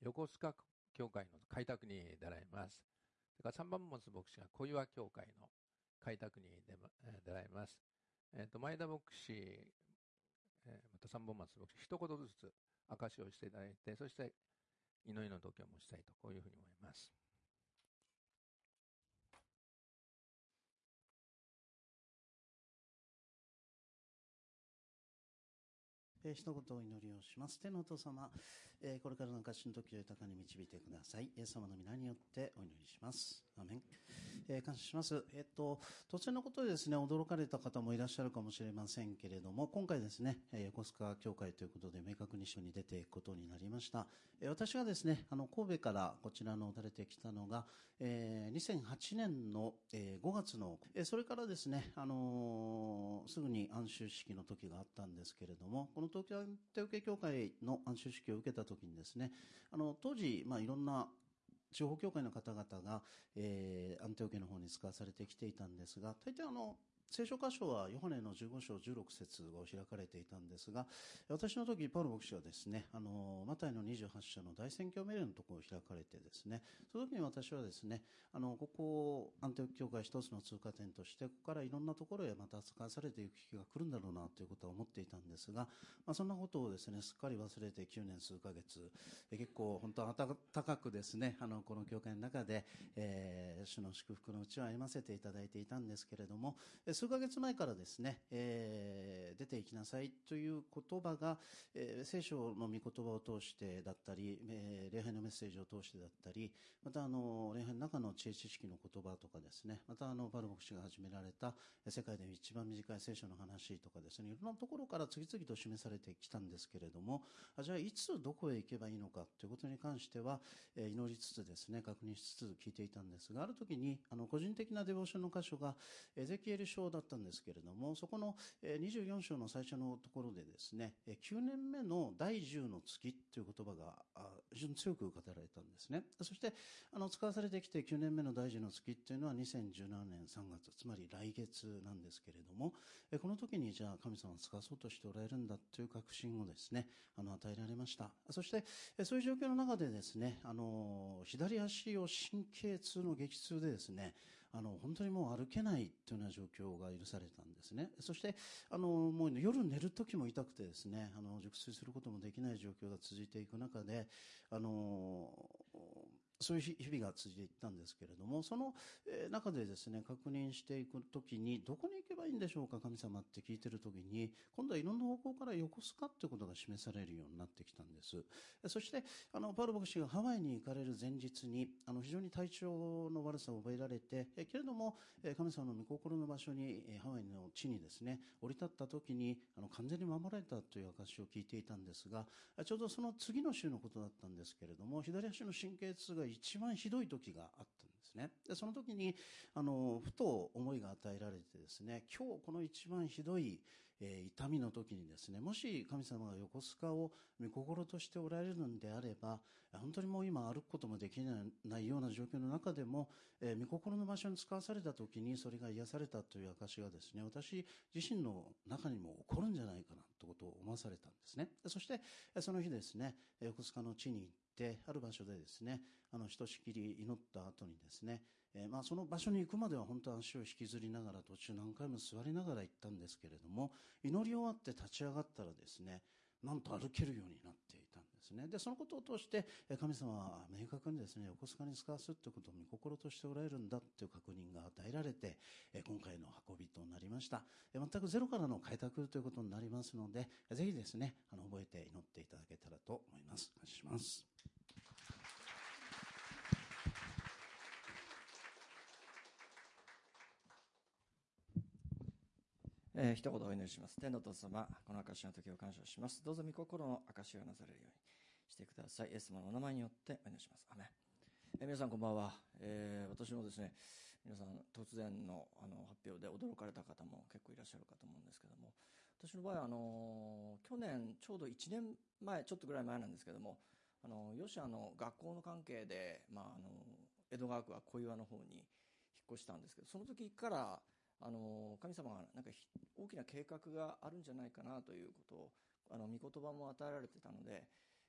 横須賀教会の開拓に出られます。それから3番持つ牧師が小岩教会の開拓に出られます。前田牧師、また3本松牧師、一言ずつ証しをしていただいて、そして祈りの時を持ちたいと、こういうふうに思います。 一言お祈りをします。天のお父様、これからの証の時を豊かに導いてください。イエス様の皆によってお祈りします。アーメン。感謝します。突然のことでですね、驚かれた方もいらっしゃるかもしれませんけれども、今回ですね、横須賀教会ということで明確に一緒に出ていくことになりました。私がですね、神戸からこちらの出れてきたのが、2008年の5月の、それからですね、すぐに安修式の時があったんですけれども、この東京アンテオケ教会の安修式を受けた時にですね、当時、いろんな地方教会の方々が、アンテオケの方に使わされてきていたんですが、大抵聖書箇所はヨハネの15章16節を開かれていたんですが、私の時パウロ牧師はですね、マタイの28章の大宣教命令のところを開かれてですね、その時に私はですね、ここをアンテオケ教会一つの通過点として、ここからいろんなところへまた使わされていく日が来るんだろうなということは思っていたんですが、そんなことをですね、すっかり忘れて9年数ヶ月、結構本当は温かくですね、この教会の中で、主の祝福のうちを歩ませていただいていたんですけれども、数ヶ月前からですね、出て行きなさいという言葉が、聖書の御言葉を通してだったり、礼拝のメッセージを通してだったり、また礼拝の中の知恵知識の言葉とかですね、またパル牧師が始められた世界で一番短い聖書の話とかですね、いろんなところから次々と示されてきたんですけれども、じゃあいつどこへ行けばいいのかということに関しては、祈りつつですね、確認しつつ聞いていたんですが、ある時に個人的なデボーションの箇所がエゼキエル書だったんですけれども、そこの24章の最初のところでですね、9年目の第10の月という言葉が非常に強く語られたんですね。そして使わされてきて9年目の第10の月っていうのは2017年3月、つまり来月なんですけれども、この時にじゃあ神様を使わそうとしておられるんだという確信をですね、与えられました。そしてそういう状況の中でですね、左足を神経痛の激痛でですね、本当にもう歩けないというような状況が許されたんですね。そしてもう夜寝る時も痛くてですね、熟睡することもできない状況が続いていく中で、そういう日々が続いていったんですけれども、その中でですね、確認していくときに、どこに行けばいいんでしょうか、神様って聞いてるときに、今度はいろんな方向から横須賀ということが示されるようになってきたんです。そして、パウロ牧師がハワイに行かれる前日に、非常に体調の悪さを覚えられて、けれども、神様の御心の場所に、ハワイの地にですね、降り立ったときに、完全に守られたという証を聞いていたんですが、ちょうどその次の週のことだったんですけれども、左足の神経痛が一番ひどい時があったんですね。でその時にふと思いが与えられてですね、今日この一番ひどい、痛みの時にですね、もし神様が横須賀を御心としておられるのであれば、本当にもう今歩くこともできないような状況の中でも、御心の場所に使わされた時にそれが癒されたという証がですね、私自身の中にも起こるんじゃないかなということを思わされたんですね。そしてその日ですね、横須賀の地に行ってある場所でですね、ひとしきり祈った後にですね、その場所に行くまでは本当は足を引きずりながら途中何回も座りながら行ったんですけれども、祈り終わって立ち上がったらですね、なんと歩けるようになっていたんですね。でそのことを通して神様は明確にですね、横須賀に使わすということを御心としておられるんだという確認が与えられて、今回の運びとなりました。全くゼロからの開拓ということになりますので、ぜひですね、覚えて祈っていただけたらと思います。感謝します。 一言お祈りします。天のお父様、この証の時を感謝します。どうぞ御心の証がなされるようにしてください。イエス様のお名前によってお祈りします。アメン。皆さんこんばんは。私のですね、皆さん突然の発表で驚かれた方も結構いらっしゃるかと思うんですけども、私の場合は去年ちょうど1年前ちょっとぐらい前なんですけども、よし学校の関係で、江戸川区は小岩の方に引っ越したんですけど、その時から神様がなんか大きな計画があるんじゃないかなということを御言葉も与えられてたので、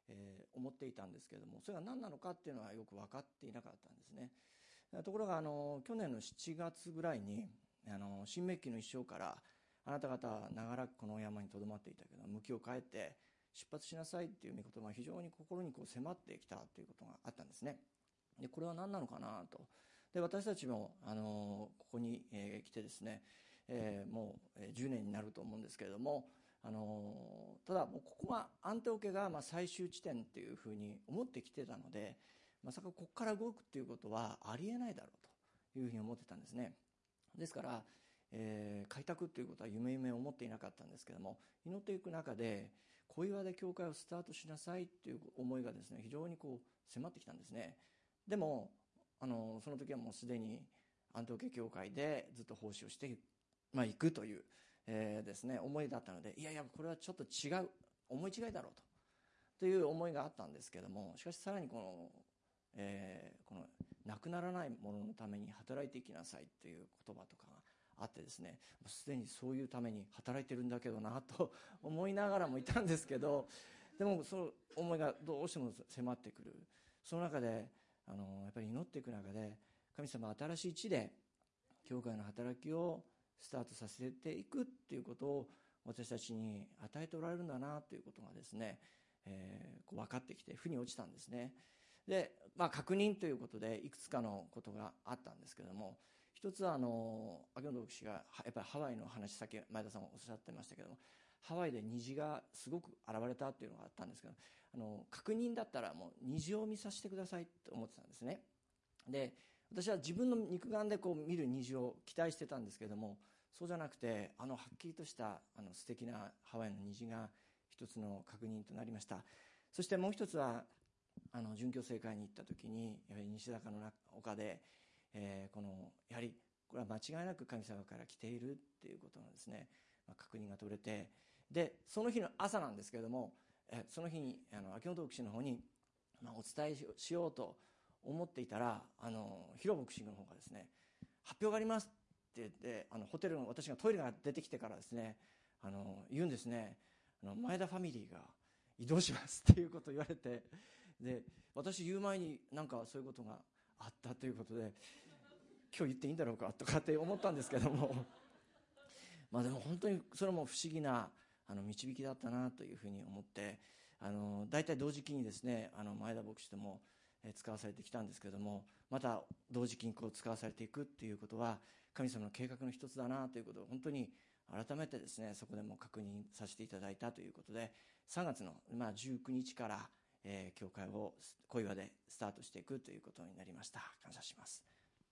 思っていたんですけれども、それが何なのかっていうのはよく分かっていなかったんですね。ところが去年の7月ぐらいに新明記の一章から、あなた方は長らくこの山にとどまっていたけど向きを変えて出発しなさいっていう御言葉が非常に心に迫ってきたということがあったんですね。でこれは何なのかなと。で私たちもここに、来てですね、もう10年になると思うんですけれども、ただもうここがアンテオケが最終地点っていうふうに思ってきてたので、まさかここから動くっていうことはありえないだろうというふうに思ってたんですね。ですから、開拓ということは夢思っていなかったんですけども、祈っていく中で小岩で教会をスタートしなさいっていう思いがですね、非常に迫ってきたんですね。でもその時はもうすでにアンテオケ教会でずっと奉仕をしていくという、ですね、思いだったので、いやいやこれはちょっと違う、思い違いだろうという思いがあったんですけども、しかしさらにこのなくならないもののために働いていきなさいという言葉とかがあってですね、すでにそういうために働いてるんだけどなと思いながらもいたんですけど、でもその思いがどうしても迫ってくる。その中でやっぱり祈っていく中で、神様は新しい地で教会の働きをスタートさせていくっていうことを私たちに与えておられるんだなということがですね、分かってきて腑に落ちたんですね。で、確認ということでいくつかのことがあったんですけれども、一つは秋元牧師がやっぱりハワイの話、さっき前田さんもおっしゃってましたけども、ハワイで虹がすごく現れたっていうのがあったんですけど、確認だったらもう虹を見させてくださいと思ってたんですね。で私は自分の肉眼で見る虹を期待してたんですけれども、そうじゃなくてはっきりとした素敵なハワイの虹が一つの確認となりました。そしてもう一つは殉教聖会に行った時に、やはり西坂の丘で、やはりこれは間違いなく神様から来ているっていうことのですね、確認が取れて、でその日の朝なんですけれども、その日に秋元牧師の方に、お伝えしようと思っていたら、広牧師の方がですね、発表がありますって言って、ホテルの私がトイレが出てきてからですね、言うんですね。前田ファミリーが移動しますっていうことを言われて、で私言う前になんかそういうことがあったということで、今日言っていいんだろうかとかって思ったんですけどもでも本当にそれも不思議な導きだったなというふうに思って、大体同時期にですね、前田牧師とも使わされてきたんですけども、また同時期に使わされていくっていうことは神様の計画の一つだなということを本当に改めてですね、そこでも確認させていただいたということで、3月の19日から、教会を小岩でスタートしていくということになりました。感謝します。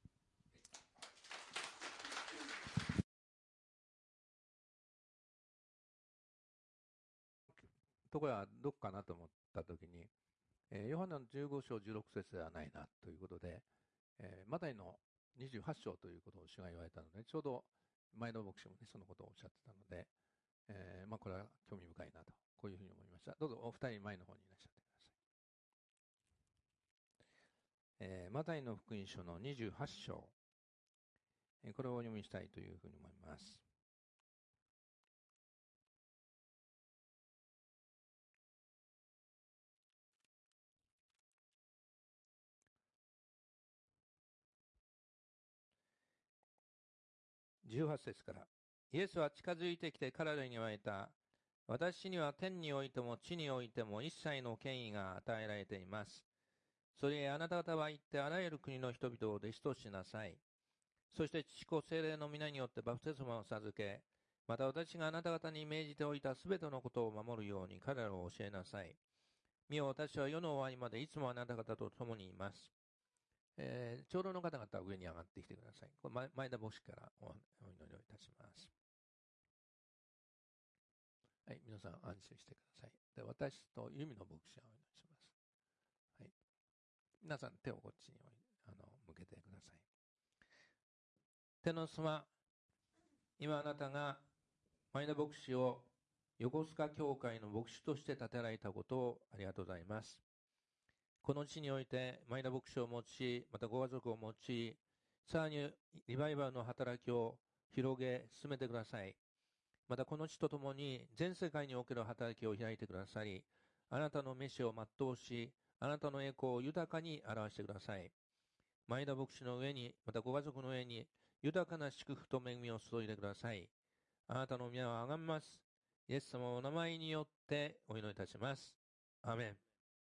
ところがどっかなと思ったときに、ヨハネの15章16節ではないなということで、マタイの28章ということを主が言われたので、ちょうど前田牧師もね、そのことをおっしゃってたので、これは興味深いなと、こういうふうに思いました。どうぞお二人前の方にいらっしゃってください。マタイの福音書の28章、これをお読みしたいというふうに思います。18節から。イエスは近づいてきて彼らに言われた。私には天においても地においても一切の権威が与えられています。それへあなた方は行ってあらゆる国の人々を弟子としなさい。そして父子聖霊の皆によってバプテスマを授け、また私があなた方に命じておいたすべてのことを守るように彼らを教えなさい。見よ、私は世の終わりまでいつもあなた方と共にいます。長老の方々は上に上がってきてください。これ前田牧師からお祈りをいたします。はい、皆さん安心してください。で、私と由美の牧師がお祈りします。はい、皆さん手をこっちに向けてください。天の様、今あなたが前田牧師を横須賀教会の牧師として立てられたことをありがとうございます。この地において前田牧師を用い、またご家族を用い、さらにリバイバルの働きを広げ進めてください。またこの地とともに全世界における働きを開いてくださり、 あなたの召しを全うし、あなたの栄光を豊かに表してください。前田牧師の上に、またご家族の上に、豊かな祝福と恵みを注いでください。あなたの宮をあがめます。イエス様のお名前によってお祈りいたします。アーメン。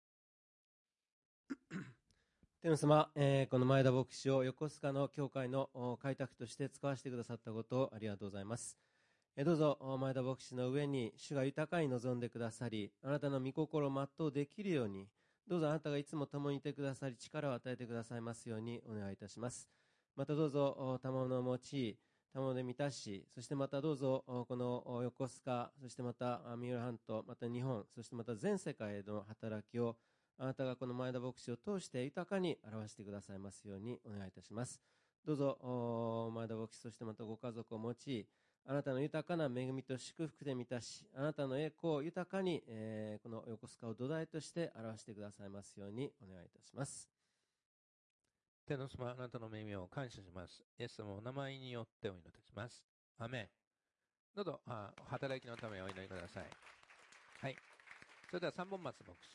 天皇様、この前田牧師を横須賀の教会の開拓として使わせてくださったことをありがとうございます。どうぞ前田牧師の上に主が豊かに望んでくださり、あなたの御心を全うできるように、どうぞあなたがいつも共にいてくださり、力を与えてくださいますようにお願いいたします。またどうぞ賜物を用い、賜物で満たし、そしてまたどうぞこの横須賀、そしてまた三浦半島、また日本、そしてまた全世界への働きをあなたがこの前田牧師を通して豊かに表してくださいますようにお願いいたします。どうぞ前田牧師、そしてまたご家族を用い、あなたの豊かな恵みと祝福で満たし、あなたの栄光を豊かに、この横須賀を土台として表してくださいますようにお願いいたします。 天皇様、あなたの恵みを感謝します。イエス様のお名前によってお祈りいたします。アーメン。どうぞ働きのためにお祈りください。はい。それでは三本松牧師。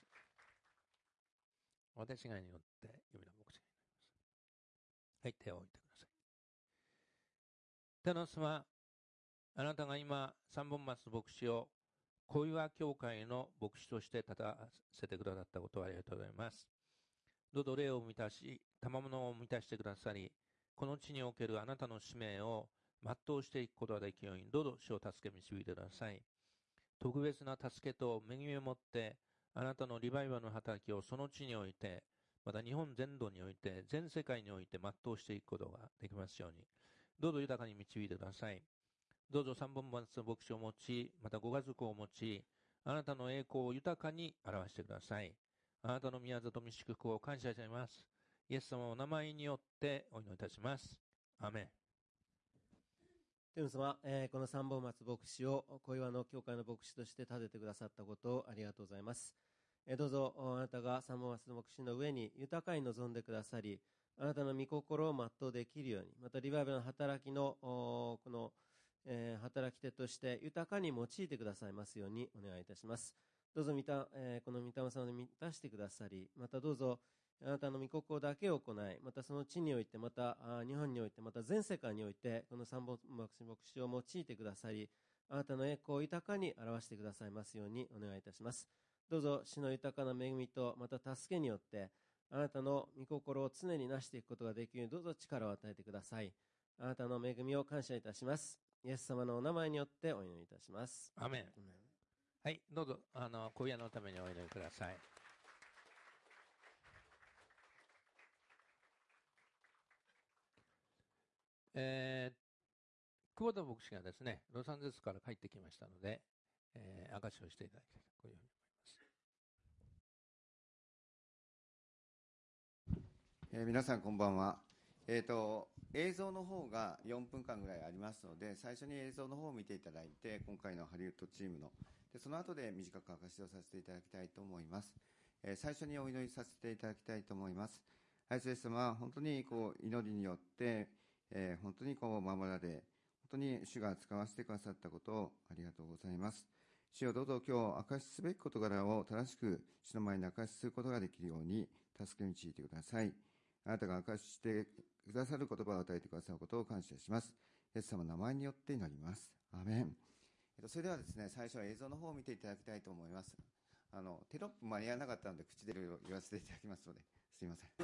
私がによって呼びの牧師がになります。はい、手を置いてください。天皇様、あなたが今、三本松牧師を小岩教会の牧師として立たせてくださったことをありがとうございます。どうぞ霊を満たし、賜物を満たしてくださり、この地におけるあなたの使命を全うしていくことができるように、どうぞ主を助け導いてください。特別な助けと恵みをもって、あなたのリバイバルの働きをその地において、また日本全土において、全世界において全うしていくことができますように、どうぞ豊かに導いてください。どうぞ三本松牧師を用い、またご家族を用い、あなたの栄光を豊かに表してください。あなたの宮里見祝福を感謝しています。イエス様のお名前によってお祈りいたします。アーメン。 天皇様、この三本松牧師を小岩の教会の牧師として立ててくださったことをありがとうございます。どうぞあなたが三本松牧師の上に豊かに望んでくださり、あなたの御心を全うできるように、またリバイバルの働きのこの、働き手として豊かに用いてくださいますようにお願いいたします。どうぞこの御霊様で満たしてくださり、またどうぞあなたの御心だけを行い、またその地において、また日本において、また全世界において、この三本松牧師を用いてくださり、あなたの栄光を豊かに表してくださいますようにお願いいたします。どうぞ主の豊かな恵みとまた助けによって、あなたの御心を常に成していくことができるように、どうぞ力を与えてください。あなたの恵みを感謝いたします。イエス様のお名前によってお祈りいたします。 アーメン。はい、どうぞ小屋のためにお祈りください。久保田牧師がですね、ロサンゼルスから帰ってきましたので、証しをしていただきたいと、こういうふうに思います。皆さんこんばんは。映像の方が4分間ぐらいありますので、最初に映像の方を見ていただいて、今回のハリウッドチームので、その後で短く証しをさせていただきたいと思います。最初にお祈りさせていただきたいと思います。愛する様は本当に祈りによって、本当に守られ、本当に主が使わせてくださったことをありがとうございます。主をどうぞ今日証しすべき事柄を正しく主の前に証しすることができるように助け導いてください。あなたが証ししてくださる言葉を与えてくださることを感謝します。イエス様の名前によって祈ります。アーメン。それではですね、最初は映像の方を見ていただきたいと思います。テロップ間に合わなかったので口で言わせていただきますので、すいません。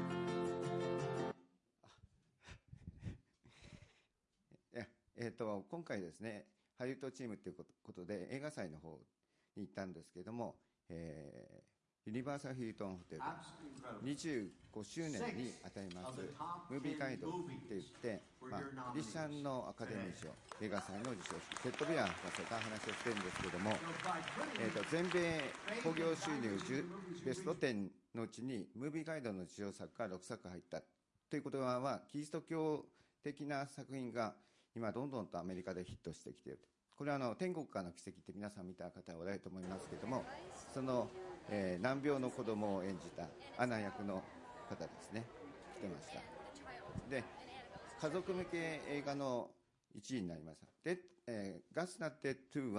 今回ですね、ハリウッドチームということで映画祭の方に行ったんですけれども、ユニバーサル・ヒルトンホテル25周年にあたりますムービーガイドって言って、クリスチャンのアカデミー賞映画祭の授賞式、テッド・ビアン博士が話をしてるんですけれども、全米興行収入ベスト10のうちにムービーガイドの受賞作が6作入ったということは、キリスト教的な作品が今どんどんとアメリカでヒットしてきている。これは天国からの奇跡って皆さん見た方おられると思いますけれども、その、難病の子供を演じたアナ役の方ですね、来てました。で、家族向け映画の1位になりました。で、ガスナッテ2は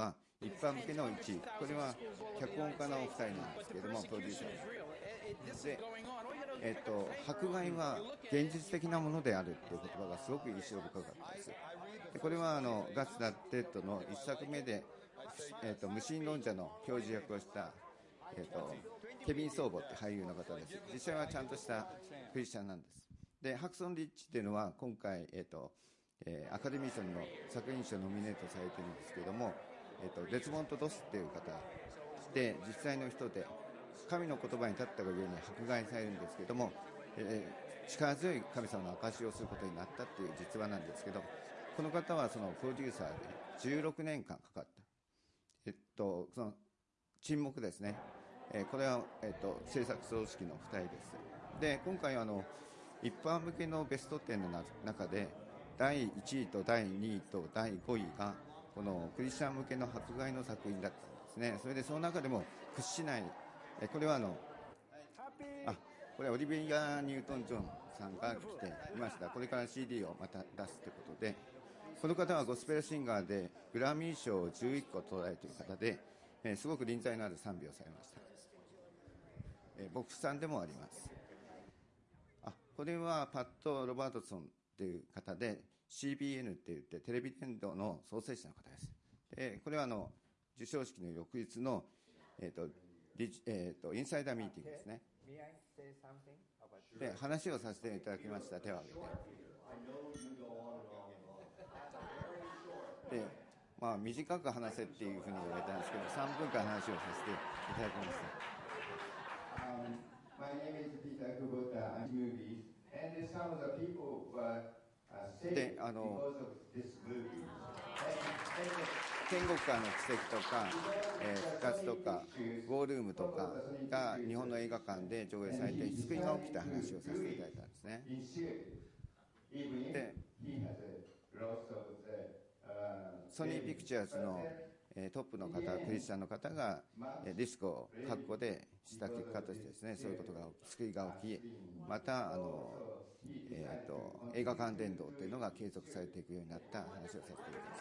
一般向けの1位、これは脚本家の2人なんですけれども、プロデューサーで、迫害は現実的なものであるという言葉がすごく印象深かったです。でこれはガッツ・ナッテッドの1作目で、無神論者の教授役をした、ケビン・ソーボって俳優の方です。実際はちゃんとしたクリスチャンなんです。でハクソン・リッチっていうのは今回、アカデミー賞の作品賞ノミネートされてるんですけれども、デスモント・ドスっていう方で実際の人で神の言葉に立ったがゆえに迫害されるんですけれども、力強い神様の証しをすることになったっていう実話なんですけど、この方はそのプロデューサーで16年間かかった、その沈黙ですね、これは、制作総指揮の2人です。で今回一般向けのベスト10の中で第1位と第2位と第5位がこのクリスチャン向けの迫害の作品だったんですね。それでその中でも屈しない、これはこれはオリビア・ニュートン・ジョンさんが来ていました。これから CD をまた出すということで、この方はゴスペルシンガーでグラミー賞を11個取られている方で、すごく臨在のある賛美をされました。牧師さんでもあります。これはパット・ロバートソンという方で CBN って言ってテレビ伝道の創設者の方です。でこれは授賞式の翌日の、インサイダーミーティングですね。で話をさせていただきました。手を挙げて、で短く話せっていうふうに言われたんですけど、3分間話をさせていただきました。My name is Peter Kubota. I'm movies, and some of the people were sick because of this movie. 天国からの奇跡とか、復活とか、ウォールームとかが日本の映画館で上映されて救いが起きた話をさせていただいたんですね。で、ソニーピクチャーズのトップの方、クリスチャンの方がディスコを覚悟でした結果としてですね、そういうことが救いが起き、また映画館伝道というのが継続されていくようになった話をさせていただきます。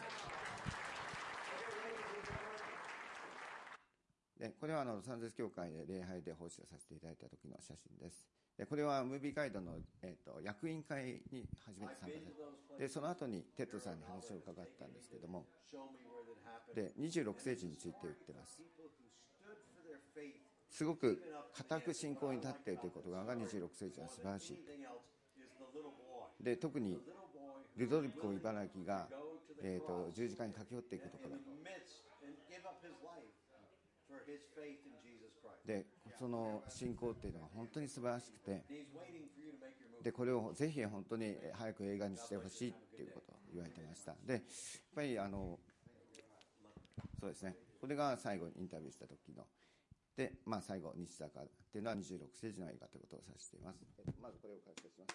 でこれはロサンゼルス教会で礼拝で奉仕をさせていただいた時の写真です。でこれはムービーガイドの、役員会に初めて参加されて、その後にテッドさんに話を伺ったんですけども、で26世紀について言ってます。すごく固く信仰に立っているということが26世紀は素晴らしい。で特にルドルコ茨城が、十字架に駆け寄っていくところで、その信仰っていうのは本当に素晴らしくて、でこれをぜひ本当に早く映画にしてほしいっていうことを言われてました。でやっぱりそうですね、これが最後にインタビューした時ので、最後西坂っていうのは26世紀の映画ということを指しています。まずこれを解説します。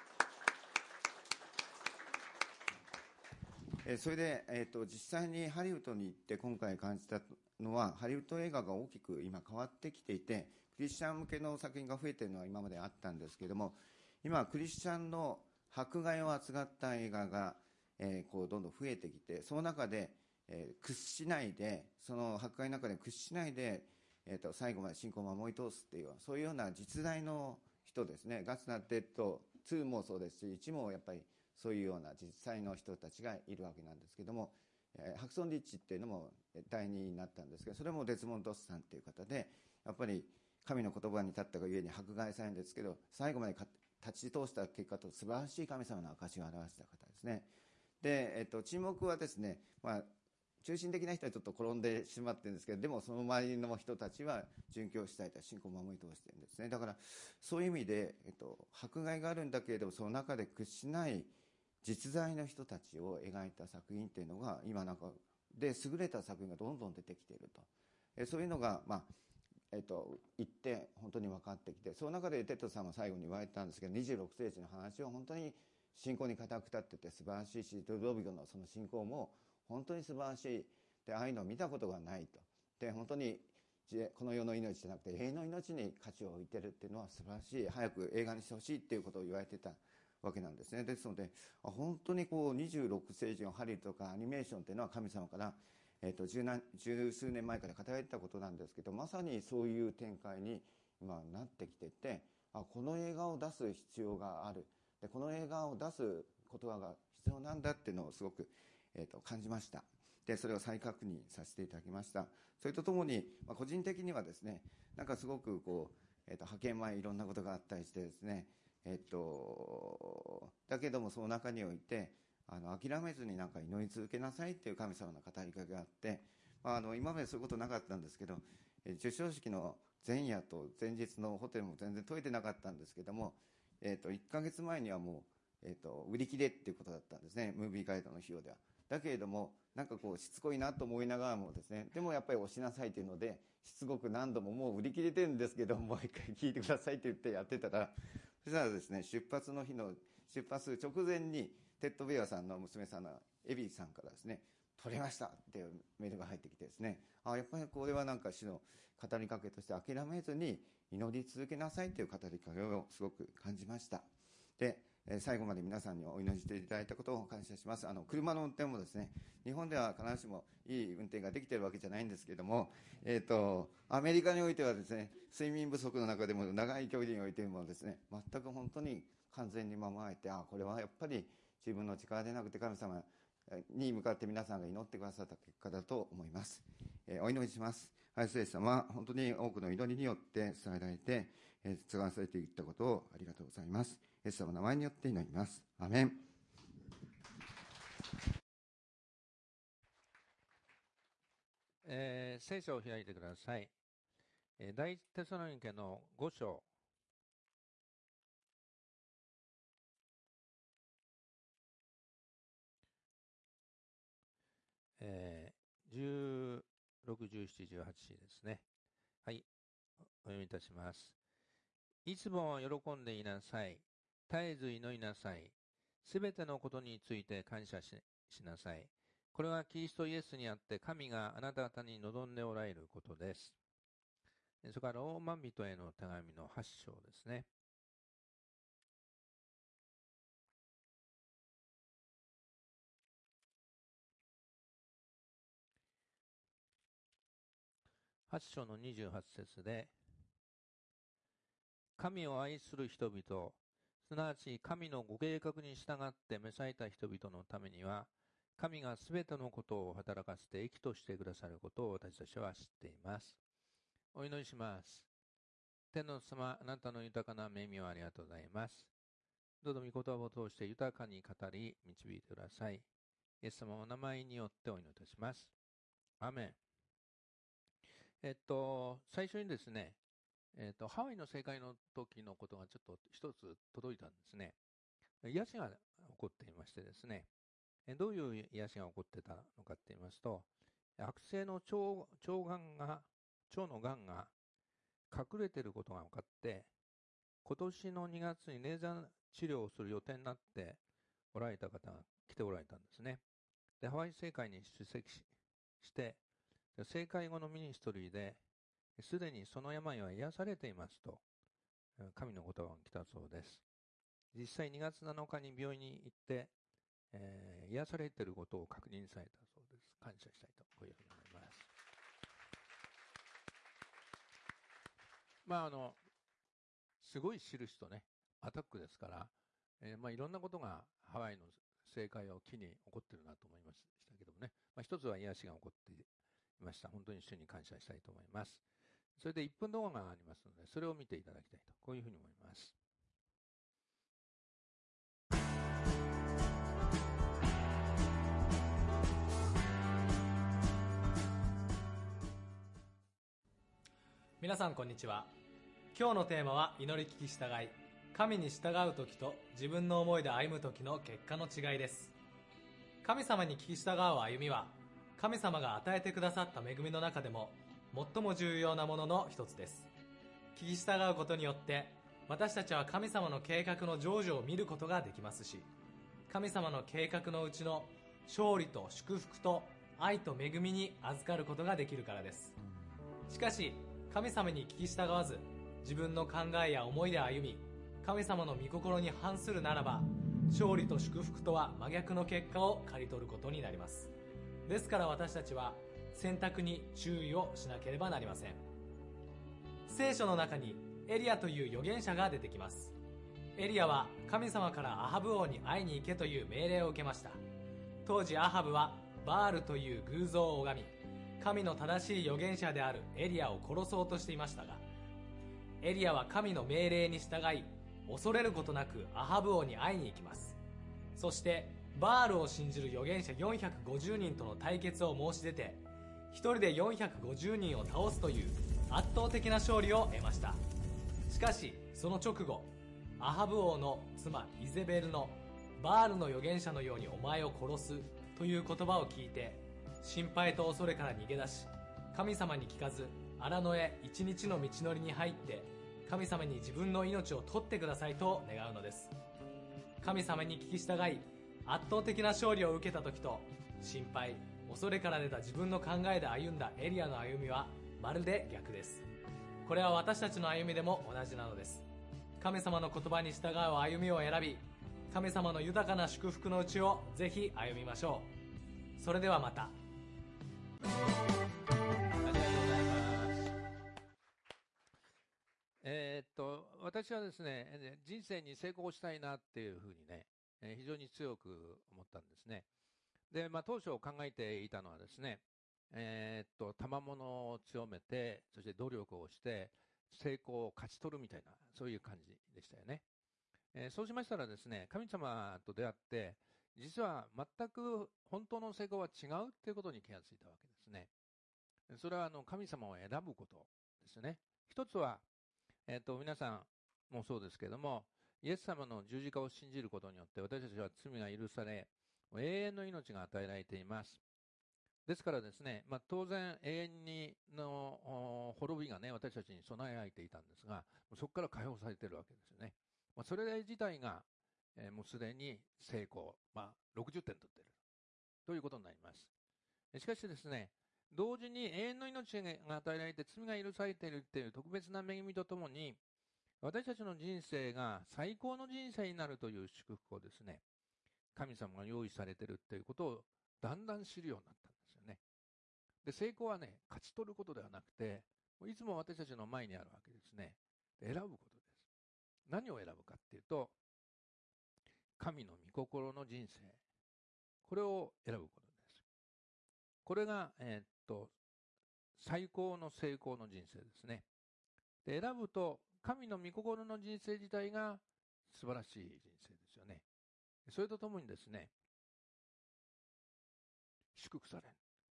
それで、実際にハリウッドに行って今回感じたのは、ハリウッド映画が大きく今変わってきていて、クリスチャン向けの作品が増えているのは今まであったんですけれども、今クリスチャンの迫害を扱った映画が、こうどんどん増えてきて、その中で、屈しないで、その迫害の中で屈しないで、最後まで信仰を守り通すっていう、そういうような実在の人ですね。ガッツ・ナッテッド2もそうですし、1もやっぱりそういうような実際の人たちがいるわけなんですけども、ハクソン・リッチっていうのも第2位になったんですけど、それもデスモンド・ドスさんっていう方で、やっぱり神の言葉に立ったがゆえに迫害されるんですけど、最後まで立ち通した結果と素晴らしい神様の証を表した方ですね。で、沈黙はですね、中心的な人はちょっと転んでしまってるんですけど、でもその周りの人たちは殉教したいと信仰を守り通してるんですね。だからそういう意味で、迫害があるんだけれども、その中で屈しない実在の人たちを描いた作品っていうのが今なんかで優れた作品がどんどん出てきていると、そういうのが言って本当に分かってきて、その中でテッドさんは最後に言われたんですけど、26世紀の話を本当に信仰に固く立ってて素晴らしいし、ルドビゴのその信仰も本当に素晴らしいで、ああいうのを見たことがないと。で本当にこの世の命じゃなくて永遠の命に価値を置いてるっていうのは素晴らしい、早く映画にしてほしいっていうことを言われてたわけなんですね。ですので本当にこう26世紀のハリウッドとかアニメーションっていうのは神様から、 十数年前から語られてたことなんですけど、まさにそういう展開に今なってきてて、この映画を出す必要がある、でこの映画を出すことが必要なんだっていうのをすごく、感じました。でそれを再確認させていただきました。それとともに、個人的にはですね、なんかすごく派遣前いろんなことがあったりしてですね、だけどもその中において諦めずになんか祈り続けなさいっていう神様の語りかけがあって、今までそういうことなかったんですけど、授賞式の前夜と前日のホテルも全然取れてなかったんですけども、1ヶ月前にはもう、売り切れっていうことだったんですね、ムービーガイドの費用では。だけれどもなんかしつこいなと思いながらもですね、でもやっぱり押しなさいというのでしつこく何度ももう売り切れてるんですけどもう一回聞いてくださいって言ってやってたら、そしたらですね、出発の日の出発直前にテッド・ベアさんの娘さんのエビーさんからですね、取れましたっていうメールが入ってきてですね、やっぱりこれはなんか主の語りかけとして諦めずに祈り続けなさいという語りかけをすごく感じました。で最後まで皆さんにお祈りしていただいたことを感謝します。車の運転もですね、日本では必ずしもいい運転ができているわけじゃないんですけども、アメリカにおいてはですね、睡眠不足の中でも長い距離においてもですね、全く本当に完全に守られて、これはやっぱり自分の力でなくて神様に向かって皆さんが祈ってくださった結果だと思います。お祈りします。愛するイエス様、本当に多くの祈りによって伝えられて、継がされていったことをありがとうございます。イエス様の名前によって祈ります。アメン。 聖書を開いてください。第一テサロニケの5章。16、17、18ですね。はい、お読みいたします。いつも喜んでいなさい。絶えず祈りなさい。すべてのことについて感謝 しなさい。これはキリストイエスにあって神があなた方に望んでおられることです。それからローマ人への手紙の8章ですね。8章の28節で、神を愛する人々、すなわち神のご計画に従って召された人々のためには、神がすべてのことを働かせて益としてくださることを私たちは知っています。お祈りします。天の様、あなたの豊かな恵みをありがとうございます。どうぞ御言葉を通して豊かに語り導いてください。イエス様のお名前によってお祈りいたします。アーメン。最初にですね、ハワイの政界の時のことがちょっと一つ届いたんですね。癒しが起こっていましてですね、どういう癒しが起こってたのかって言いますと、悪性の腸のがんが隠れていることが分かって、今年の2月にレーザー治療をする予定になっておられた方が来ておられたんですね。で、ハワイ政界に出席して、政界後のミニストリーで、すでにその病は癒されていますと、神の言葉が来たそうです。実際2月7日に病院に行って、癒されていることを確認されたそうです。感謝したいと、こういうふうに思います。すごい印とね、アタックですから、いろんなことがハワイの政界を機に起こっているなと思いましたけどもね、一つは癒しが起こっていました。本当に主に感謝したいと思います。それで1分動画がありますので、それを見ていただきたいと、こういうふうに思います。 皆さんこんにちは。今日のテーマは祈り聞き従い、神に従う時と自分の思いで歩む時の結果の違いです。神様に聞き従う歩みは、神様が与えてくださった恵みの中でも最も重要なものの一つです。聞き従うことによって私たちは神様の計画の成就を見ることができますし、神様の計画のうちの勝利と祝福と愛と恵みに預かることができるからです。しかし神様に聞き従わず、自分の考えや思いで歩み、神様の御心に反するならば、勝利と祝福とは真逆の結果を刈り取ることになります。ですから私たちは選択に注意をしなければなりません。聖書の中にエリアという預言者が出てきます。エリアは神様からアハブ王に会いに行けという命令を受けました。当時アハブはバールという偶像を拝み、神の正しい預言者であるエリアを殺そうとしていましたが、エリアは神の命令に従い、恐れることなくアハブ王に会いに行きます。そしてバールを信じる預言者450人との対決を申し出て、一人で450人を倒すという圧倒的な勝利を得ました。しかしその直後、アハブ王の妻イゼベルのバールの預言者のようにお前を殺すという言葉を聞いて、心配と恐れから逃げ出し、神様に聞かず荒野へ一日の道のりに入って、神様に自分の命を取ってくださいと願うのです。神様に聞き従い圧倒的な勝利を受けた時と、心配恐れから出た自分の考えで歩んだエリアの歩みはまるで逆です。これは私たちの歩みでも同じなのです。神様の言葉に従う歩みを選び、神様の豊かな祝福のうちをぜひ歩みましょう。それではまた。 ありがとうございます。私はですね、人生に成功したいなっていうふうにね、非常に強く思ったんですね。で、当初考えていたのはですね、賜物を強めて、そして努力をして、成功を勝ち取るみたいな、そういう感じでしたよね。そうしましたらですね、神様と出会って、実は全く本当の成功は違うっていうことに気がついたわけですね。それは神様を選ぶことですね。一つは、皆さんもそうですけれども、イエス様の十字架を信じることによって私たちは罪が許され、永遠の命が与えられています。ですからですね、当然永遠にの滅びがね、私たちに備えられていたんですが、そこから解放されているわけですよね。それ自体が、もうすでに成功、60点取っているということになります。しかしですね、同時に永遠の命が与えられて罪が許されているという特別な恵みとともに、私たちの人生が最高の人生になるという祝福をですね、神様が用意されているということをだんだん知るようになったんですよね。で、成功はね、勝ち取ることではなくて、いつも私たちの前にあるわけですね。選ぶことです。何を選ぶかっていうと、神の御心の人生、これを選ぶことです。これが、最高の成功の人生ですね。で、選ぶと、神の御心の人生自体が素晴らしい人生ですよね。それとともにですね、祝福される。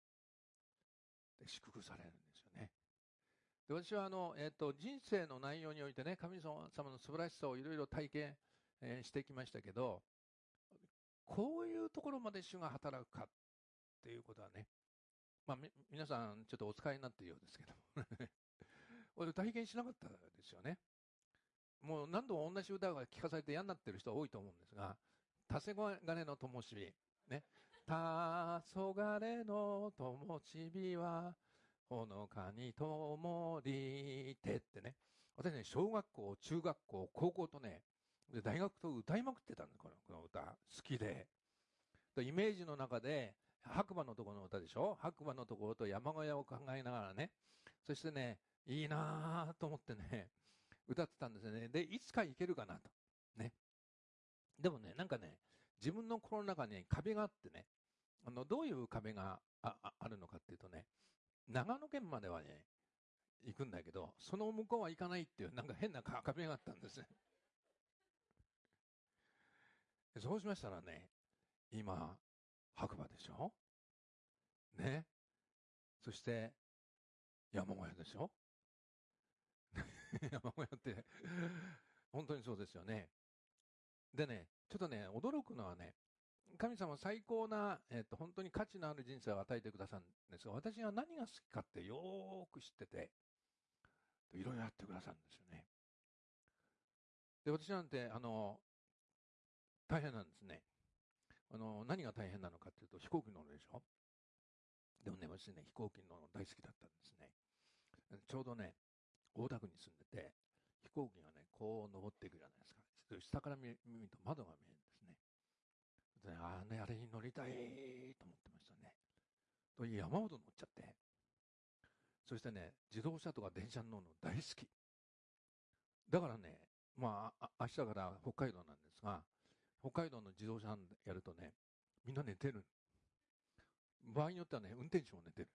祝福されるんですよね。で、私は人生の内容においてね、神様の素晴らしさをいろいろ体験、してきましたけど、こういうところまで主が働くかっていうことはね、皆さんちょっとお使いになっているようですけど俺体験しなかったですよね。もう何度も同じ歌が聞かされて嫌になってる人は多いと思うんですが、黄昏の灯火ね、黄昏の灯火はほのかに灯りてってね、私ね、小学校、中学校、高校とね、で大学と歌いまくってたんです。この歌好きで、イメージの中で白馬のところの歌でしょ。白馬のところと山小屋を考えながらね、そしてね、いいなと思ってね、歌ってたんですよね。で、いつか行けるかなとね。でもね、なんかね、自分の心の中に壁があってね、どういう壁が あるのかっていうとね、長野県まではね、行くんだけど、その向こうは行かないっていう、なんか変な壁があったんですね。そうしましたらね、今、白馬でしょね。そして、山小屋でしょ山小屋って、本当にそうですよね。でね、ちょっとね、驚くのはね、神様最高な、本当に価値のある人生を与えてくださるんですが、私が何が好きかってよーく知ってて、いろいろやってくださるんですよね。で、私なんて、大変なんですね。何が大変なのかっていうと、飛行機乗るでしょ。でもね、私ね、飛行機の大好きだったんですね。ちょうどね、大田区に住んでて、飛行機がね、こう登っていくじゃないですか。下から見ると窓が見えるんですね。でね、あれに乗りたいと思ってましたね。 と山ほど乗っちゃって、そしてね、自動車とか電車に乗るの大好き。だからね、まあ、明日から北海道なんですが、北海道の自動車やるとね、みんな寝てる。場合によってはね、運転手も寝てる。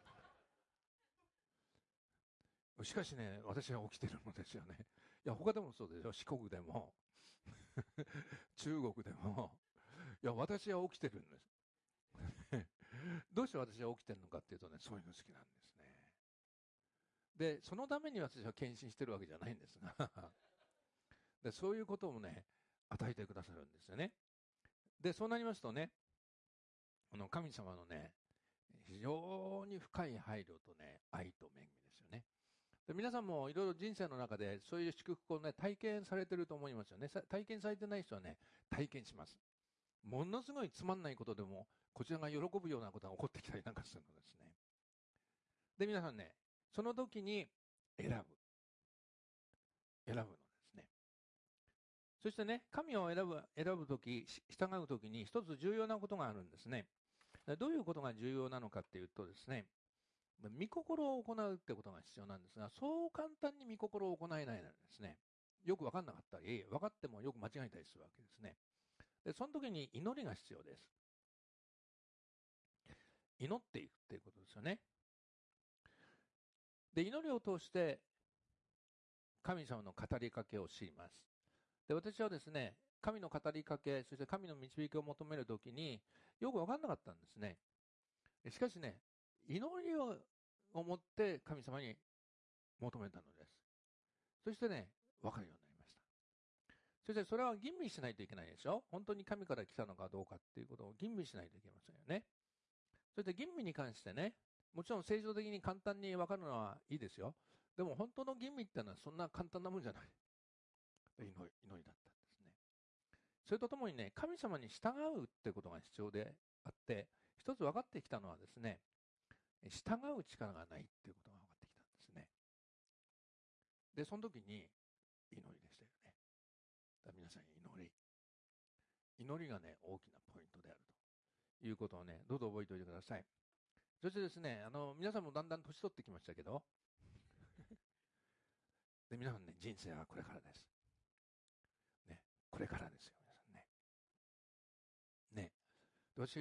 しかしね、私は起きてるのですよね。いや、他でもそうですよ。四国でも、中国でも。いや、私は起きてるんです。どうして私は起きてるのかっていうとね、そういうの好きなんですね。で、そのために私は献身してるわけじゃないんですがで、そういうことをね、与えてくださるんですよね。で、そうなりますとね、神様のね、非常に深い配慮とね、愛と恵みですよね。で、皆さんもいろいろ人生の中でそういう祝福をね、体験されてると思いますよね。体験されてない人はね、体験します。ものすごいつまんないことでも、こちらが喜ぶようなことが起こってきたりなんかするのですね。で、皆さんね、その時に選ぶのですね。そしてね、神を選ぶ時、従う時に一つ重要なことがあるんですね。どういうことが重要なのかっていうとですね、御心を行うってことが必要なんですが、そう簡単に御心を行えないのですね。よく分かんなかったり、分かってもよく間違えたりするわけですね。で、その時に祈りが必要です。祈っていくっていうことですよね。で、祈りを通して神様の語りかけを知ります。で、私はですね、神の語りかけ、そして神の導きを求めるときによく分かんなかったんですね。しかしね、祈りを持って神様に求めたのです。そしてね、分かるようになりました。そしてそれは吟味しないといけないでしょ。本当に神から来たのかどうかっていうことを吟味しないといけませんよね。そして吟味に関してね、もちろん聖常的に簡単に分かるのはいいですよ。でも本当の吟味ってのはそんな簡単なもんじゃない。祈りだったんですね。それとともにね、神様に従うってことが必要であって、一つ分かってきたのはですね、従う力がないっていうことが分かってきたんですね。で、その時に祈りでしたよね。だから皆さん祈りがね、大きなポイントであるということをね、どうぞ覚えておいてください。そしてですね、皆さんもだんだん年取ってきましたけどで、皆さんね、人生はこれからです。ね、これからですよ、皆さんね。ね。私、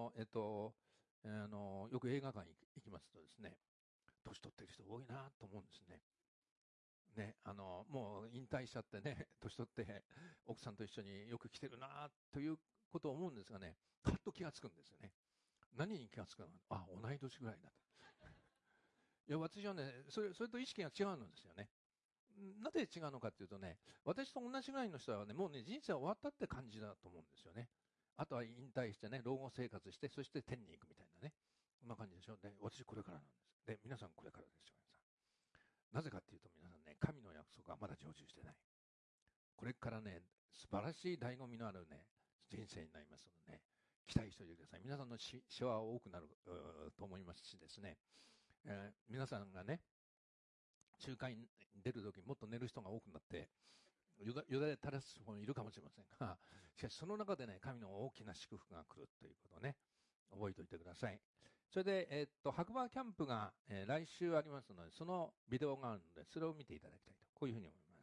よく映画館行きますとですね、年取ってる人多いなと思うんですね。ね、もう引退しちゃってね、年取って奥さんと一緒によく来てるなということを思うんですがね、はっと気がつくんですよね。何に気がつくの？あ、同い年ぐらいだと。いや、私はね、それと意識が違うんですよね。なぜ違うのかっていうとね、私と同じぐらいの人はね、もうね、人生は終わったって感じだと思うんですよね。あとは引退してね、老後生活して、そして天に行くみたいなね。こんな感じでしょ。で、私これからなんです。で、皆さんこれからですよ、皆さん。なぜかっていうと皆さんね、神の約束はまだ成就してない。これからね、素晴らしい醍醐味のあるね、人生になりますのでね、期待しておいてください。皆さんのシワは多くなると思いますしですね、皆さんがね、集会に出るときもっと寝る人が多くなって、よだれ垂らす人もいるかもしれませんが、しかしその中でね、神の大きな祝福が来るということをね、覚えておいてください。それで、白馬キャンプが、来週ありますので、そのビデオがあるので、それを見ていただきたいと、こういうふうに思います。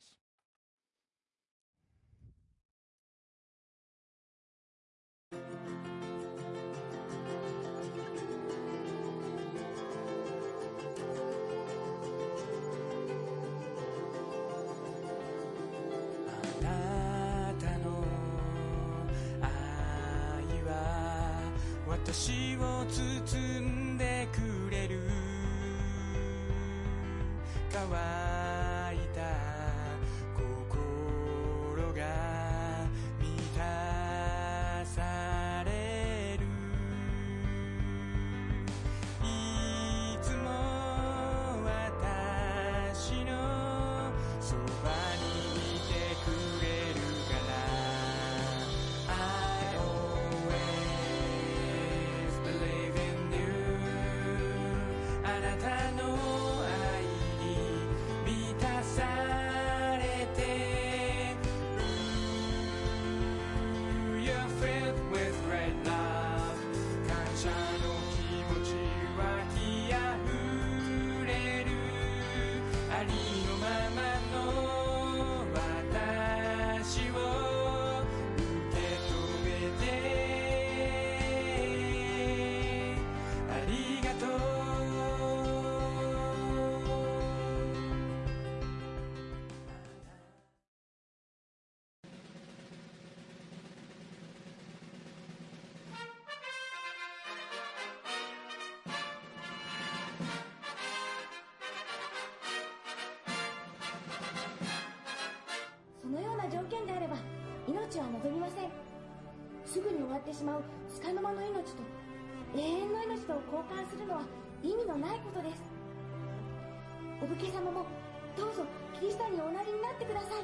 私を包んでくれる乾いた心が満たされるいつも私のそばにいてくれるから I always believe in you 望みません。すぐに終わってしまう束の間の命と永遠の命とを交換するのは意味のないことです。お武家様もどうぞキリシタンにおなりになってください。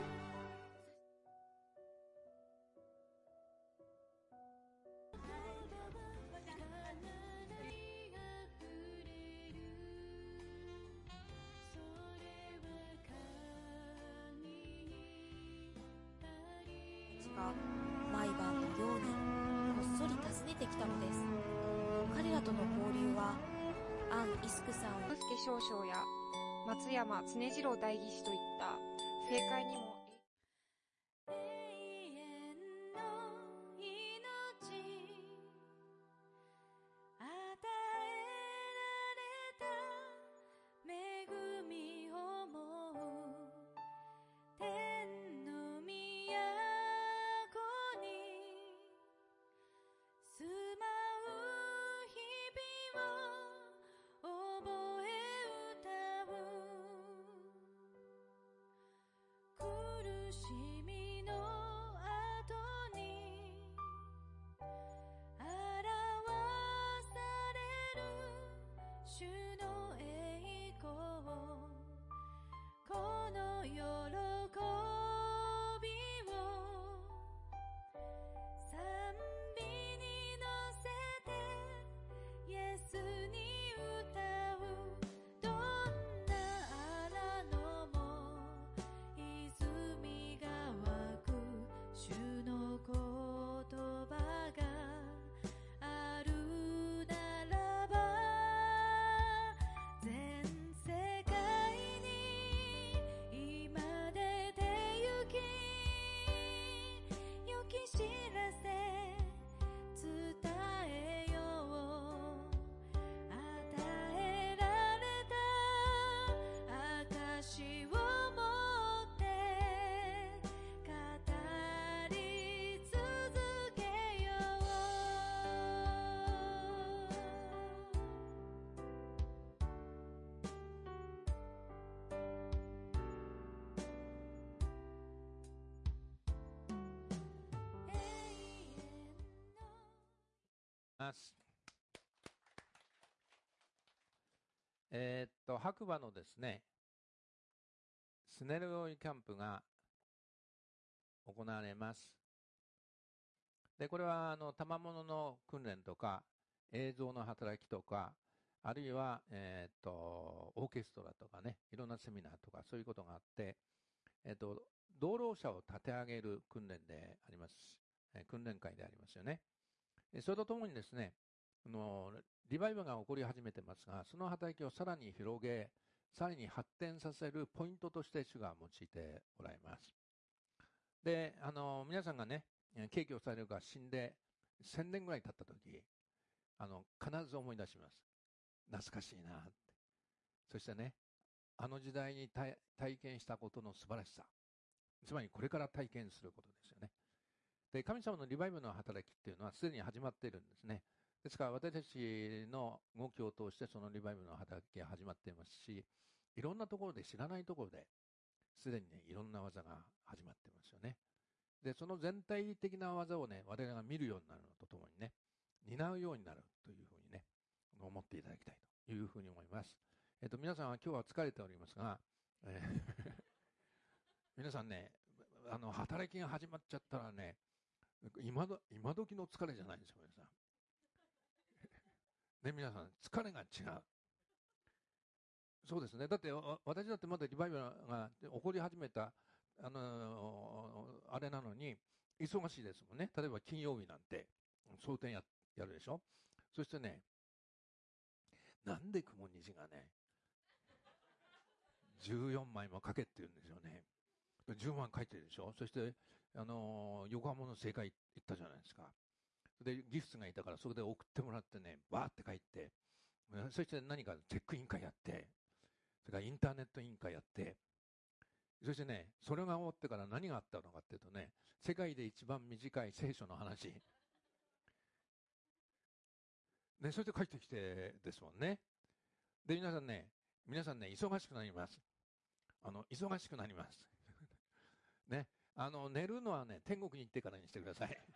が毎晩のようにこっそり訪ねてきたのです。彼らとの交流はアン・イスクさん、 助少将や松山常次郎代議士といった政界にも白馬のですね、スネルオイキャンプが行われます。で、これは賜物の訓練とか、映像の働きとか、あるいは、オーケストラとかね、いろんなセミナーとか、そういうことがあって、道路者を立て上げる訓練であります。訓練会でありますよね。それとともにですね、リバイバルが起こり始めてますが、その働きをさらに広げ、さらに発展させるポイントとして主が用いておられます。で、皆さんがね、敬虚されるが死んで1000年ぐらい経ったとき、必ず思い出します。懐かしいなって。そしてね、あの時代に体験したことの素晴らしさ。つまりこれから体験することですよね。で、神様のリバイバルの働きっていうのはすでに始まっているんですね。ですから私たちの動きを通してそのリバイバルの働きが始まっていますし、いろんなところで知らないところですでにね、いろんな技が始まってますよね。で、その全体的な技をね、我々が見るようになるのとともにね、担うようになるというふうにね、思っていただきたいというふうに思います。皆さんは今日は疲れておりますが、皆さんね、働きが始まっちゃったらね、今時の疲れじゃないんですよ、皆さん。ね、皆さん、疲れが違う。そうですね。だって、私だってまだリバイバルが起こり始めた、あれなのに、忙しいですもんね。例えば金曜日なんて、蒼天やるでしょ。そしてね、なんで雲虹がね、14枚も書けって言うんですよね。10万書いてるでしょ。そして、横浜の正解行ったじゃないですか。で、ギフスがいたから、それで送ってもらってね、バーって書いて、そして何かチェック委員会やって、それからインターネット委員会やって、そしてね、それが終わってから何があったのかっていうとね、世界で一番短い聖書の話。ね、それで帰ってきてですもんね。で、皆さんね、忙しくなります。忙しくなります。ね、 寝るのはね、天国に行ってからにしてください。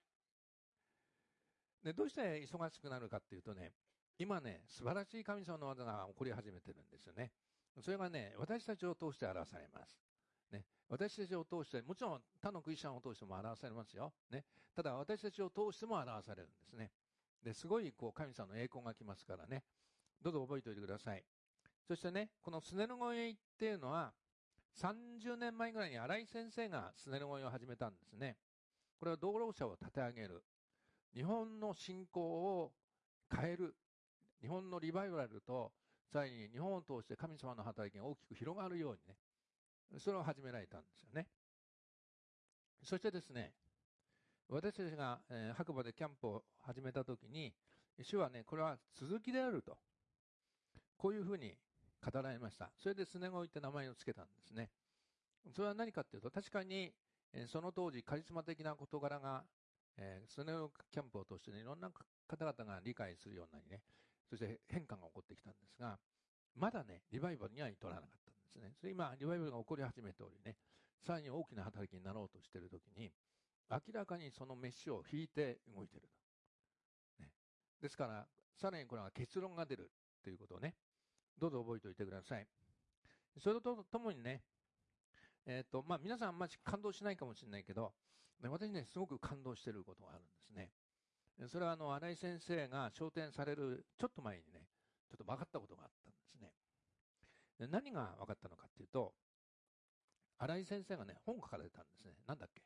で、どうして忙しくなるかっていうとね、今ね、素晴らしい神様の技が起こり始めてるんですよね。それがね、私たちを通して表されます。ね、私たちを通して、もちろん他のクリスチャンを通しても表されますよ。ね、ただ私たちを通しても表されるんですね。ですごいこう神様の栄光が来ますからね。どうぞ覚えておいてください。そしてね、このスネルゴイっていうのは、30年前ぐらいに新井先生がスネルゴイを始めたんですね。これは道路者を立て上げる。日本の信仰を変える。日本のリバイバルと、さらに日本を通して神様の働きが大きく広がるようにね、それを始められたんですよね。そしてですね、私たちが、白馬でキャンプを始めたときに、主はね、これは続きであると。こういうふうに語られました。それでスネゴイって名前をつけたんですね。それは何かっていうと、確かに、その当時カリスマ的な事柄が、スネゴイキャンプを通してね、いろんな方々が理解するようになりね、そして変化が起こってきたんですが、まだね、リバイバルには至らなかったんですね。それ今、リバイバルが起こり始めておりね、さらに大きな働きになろうとしているときに、明らかにその飯を引いて動いていると。ね、ですから、さらにこれは結論が出るということをね、どうぞ覚えておいてください。それとともにね、皆さんあんまり感動しないかもしれないけど、私ね、すごく感動していることがあるんですね。それは新井先生が昇天されるちょっと前にね、ちょっと分かったことがあったんですね。で、何が分かったのかっていうと、新井先生がね、本を書かれたんですね。なんだっけ。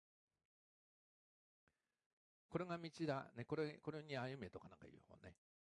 これが道だ、ね、これに歩めとかなんかいう本ね。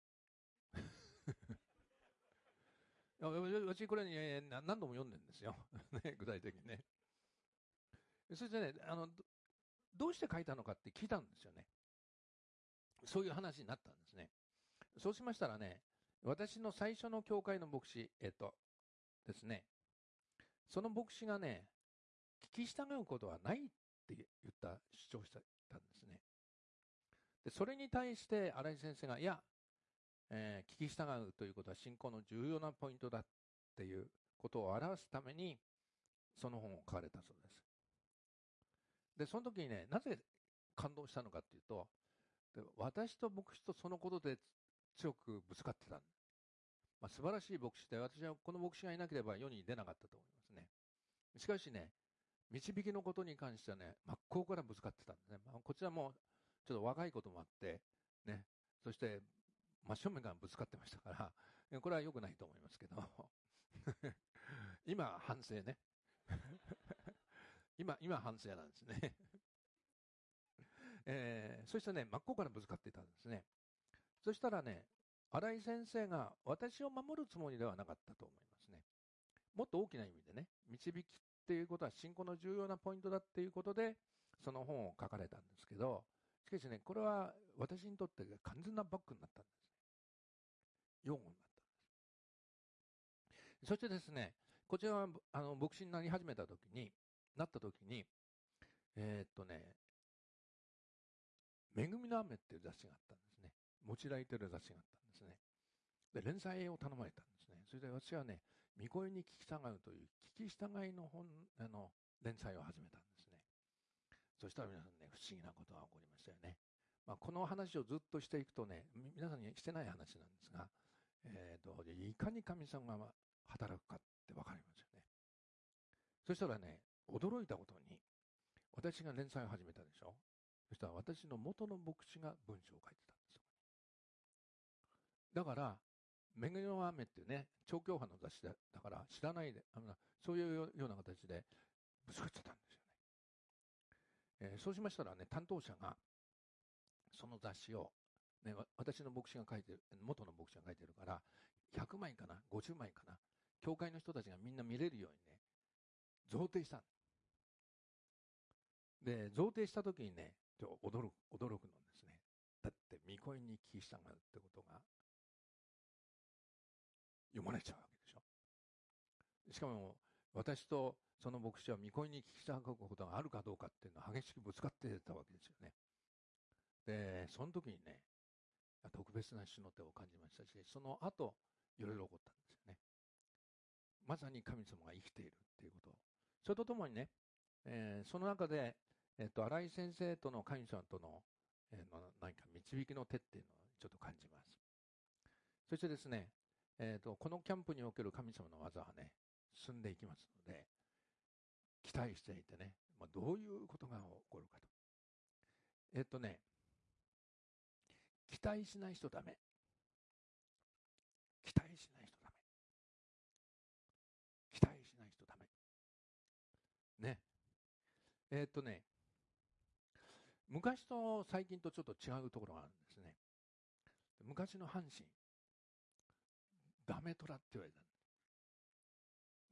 私これに、何度も読んでるんですよ。ね、具体的にね。そしてね、どうして書いたのかって聞いたんですよね。そういう話になったんですね。そうしましたらね、私の最初の教会の牧師、ですね、その牧師がね、聞き従うことはないって主張したんですね。で、それに対して新井先生が、いや、聞き従うということは信仰の重要なポイントだっていうことを表すために、その本を書かれたそうです。で、その時にね、なぜ感動したのかっていうと、私と牧師とそのことで強くぶつかってた。素晴らしい牧師で、私はこの牧師がいなければ世に出なかったと思いますね。しかしね、導きのことに関してはね、真っ向からぶつかってたんですね。こちらもちょっと若いこともあって、ね、そして真正面からぶつかってましたから、これは良くないと思いますけど、今反省ね。今反省なんですね。そしてね、真っ向からぶつかっていたんですね。そしたらね、新井先生が私を守るつもりではなかったと思いますね。もっと大きな意味でね、導きっていうことは信仰の重要なポイントだっていうことで、その本を書かれたんですけど、しかしね、これは私にとって完全なバックになったんですね。擁護になったんです。そしてですね、こちらは牧師になり始めた時に、恵みの雨っていう雑誌があったんですね。用いられている雑誌があったんですね。で、連載を頼まれたんですね。それで私はね、御声に聞き従うという聞き従いの連載を始めたんですね。そしたら皆さんね、不思議なことが起こりましたよね。この話をずっとしていくとね、皆さんにしてない話なんですが、いかに神様が働くかって分かりますよね。そしたらね、驚いたことに、私が連載を始めたでしょ。そしたら私の元の牧師が文章を書いてたんです。だから、恵みの雨っていうね、超教派の雑誌だから知らないで、そういうような形でぶつかっちゃったんですよね。そうしましたらね、担当者がその雑誌を、ね、私の牧師が書いてる、元の牧師が書いてるから、100枚かな、50枚かな、教会の人たちがみんな見れるようにね、贈呈したんで、贈呈した時にね、驚くのですね。だって、御声に聞き従うってことが読まれちゃうわけでしょ。しかも、私とその牧師は御声に聞き従うことがあるかどうかっていうのは激しくぶつかってたわけですよね。で、その時にね、特別な主の手を感じましたし、その後、いろいろ起こったんですよね。まさに神様が生きているっていうこと。それとともにね、 その中で、新井先生との神様との、何か導きの手っていうのをちょっと感じます。そしてですね、このキャンプにおける神様の技はね、進んでいきますので、期待していてね、どういうことが起こるかと。期待しない人ダメ。期待しない人ダメ。期待しない人ダメ。ね。昔と最近とちょっと違うところがあるんですね。昔の阪神、ダメトラって言われたんです。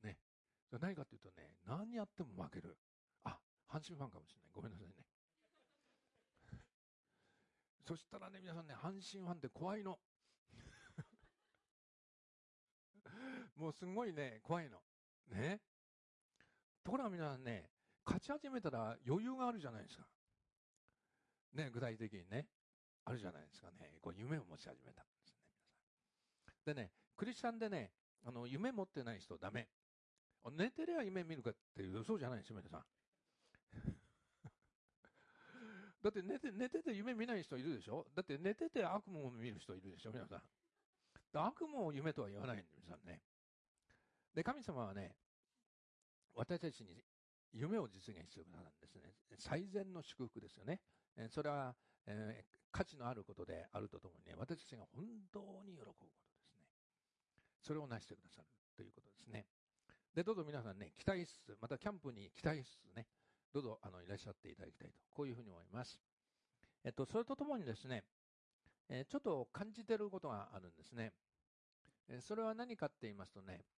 ね。何かっていうとね、何やっても負ける。あ、阪神ファンかもしれない。ごめんなさいね。そしたらね、皆さんね、阪神ファンって怖いの。もうすごいね、怖いの。ね。ところが皆さんね、勝ち始めたら余裕があるじゃないですか。ね、具体的にね、あるじゃないですかね。こう夢を持ち始めたんですね、皆さん。でね、クリスチャンでね、夢持ってない人ダメ。寝てりゃ夢見るかっていう、そうじゃないですよ、皆さん。だって寝てて夢見ない人いるでしょ。だって寝てて悪夢を見る人いるでしょ、皆さん。悪夢を夢とは言わないんで、皆さんね。で、神様はね、私たちに夢を実現してくださるんですね。最善の祝福ですよね。それは、価値のあることであるとともにね、私たちが本当に喜ぶことですね。それを成してくださるということですね。で、どうぞ皆さんね、期待しつつ、またキャンプに期待しつつね、どうぞいらっしゃっていただきたいと、こういうふうに思います。それとともにですね、ちょっと感じていることがあるんですね。それは何かって言いますとね、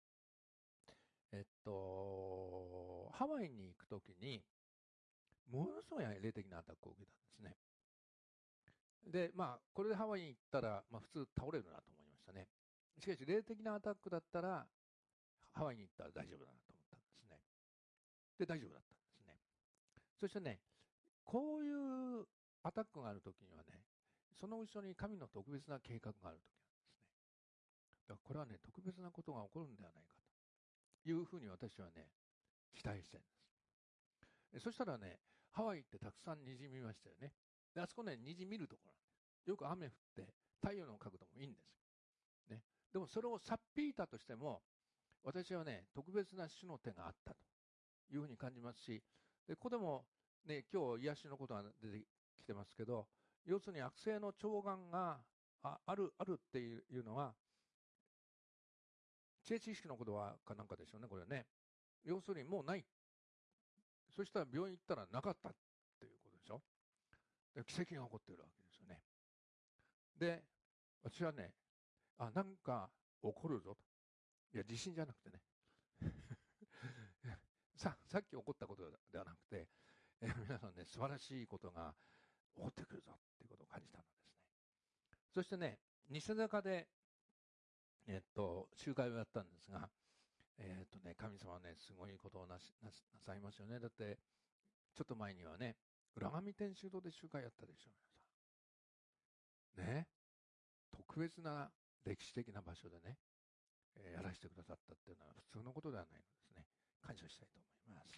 ハワイに行くときに、ものすごい霊的なアタックを受けたんですね。で、これでハワイに行ったら、普通倒れるなと思いましたね。しかし、霊的なアタックだったら、ハワイに行ったら大丈夫だなと思ったんですね。で、大丈夫だったんですね。そしてね、こういうアタックがあるときにはね、その後ろに神の特別な計画があるときなんですね。だからこれはね、特別なことが起こるんではないかというふうに私はね、期待してるんです。そしたらね、ハワイってたくさん虹見ましたよね。で、あそこね、虹見るところなんです。よく雨降って太陽の角度もいいんですよ。ね。でもそれをさっぴいたとしても、私はね、特別な主の手があったというふうに感じますし、で、ここでもね、今日癒しのことが出てきてますけど、要するに悪性の腸がんがあるっていうのは、知恵知識のことはかなんかでしょうね、これね。要するにもうない。そしたら病院行ったらなかったっていうことでしょ。で、奇跡が起こっているわけですよね。で、私はね、なんか起こるぞと。いや、地震じゃなくてね。さっき起こったことではなくて、皆さんね、素晴らしいことが起こってくるぞっていうことを感じたのですね。そしてね、西坂で、集会をやったんですが、神様はね、すごいことをなさいますよね。だって、ちょっと前にはね、浦上天主堂で集会やったでしょ、皆さん。ね。特別な歴史的な場所でね、やらせてくださったっていうのは普通のことではないのですね。感謝したいと思います。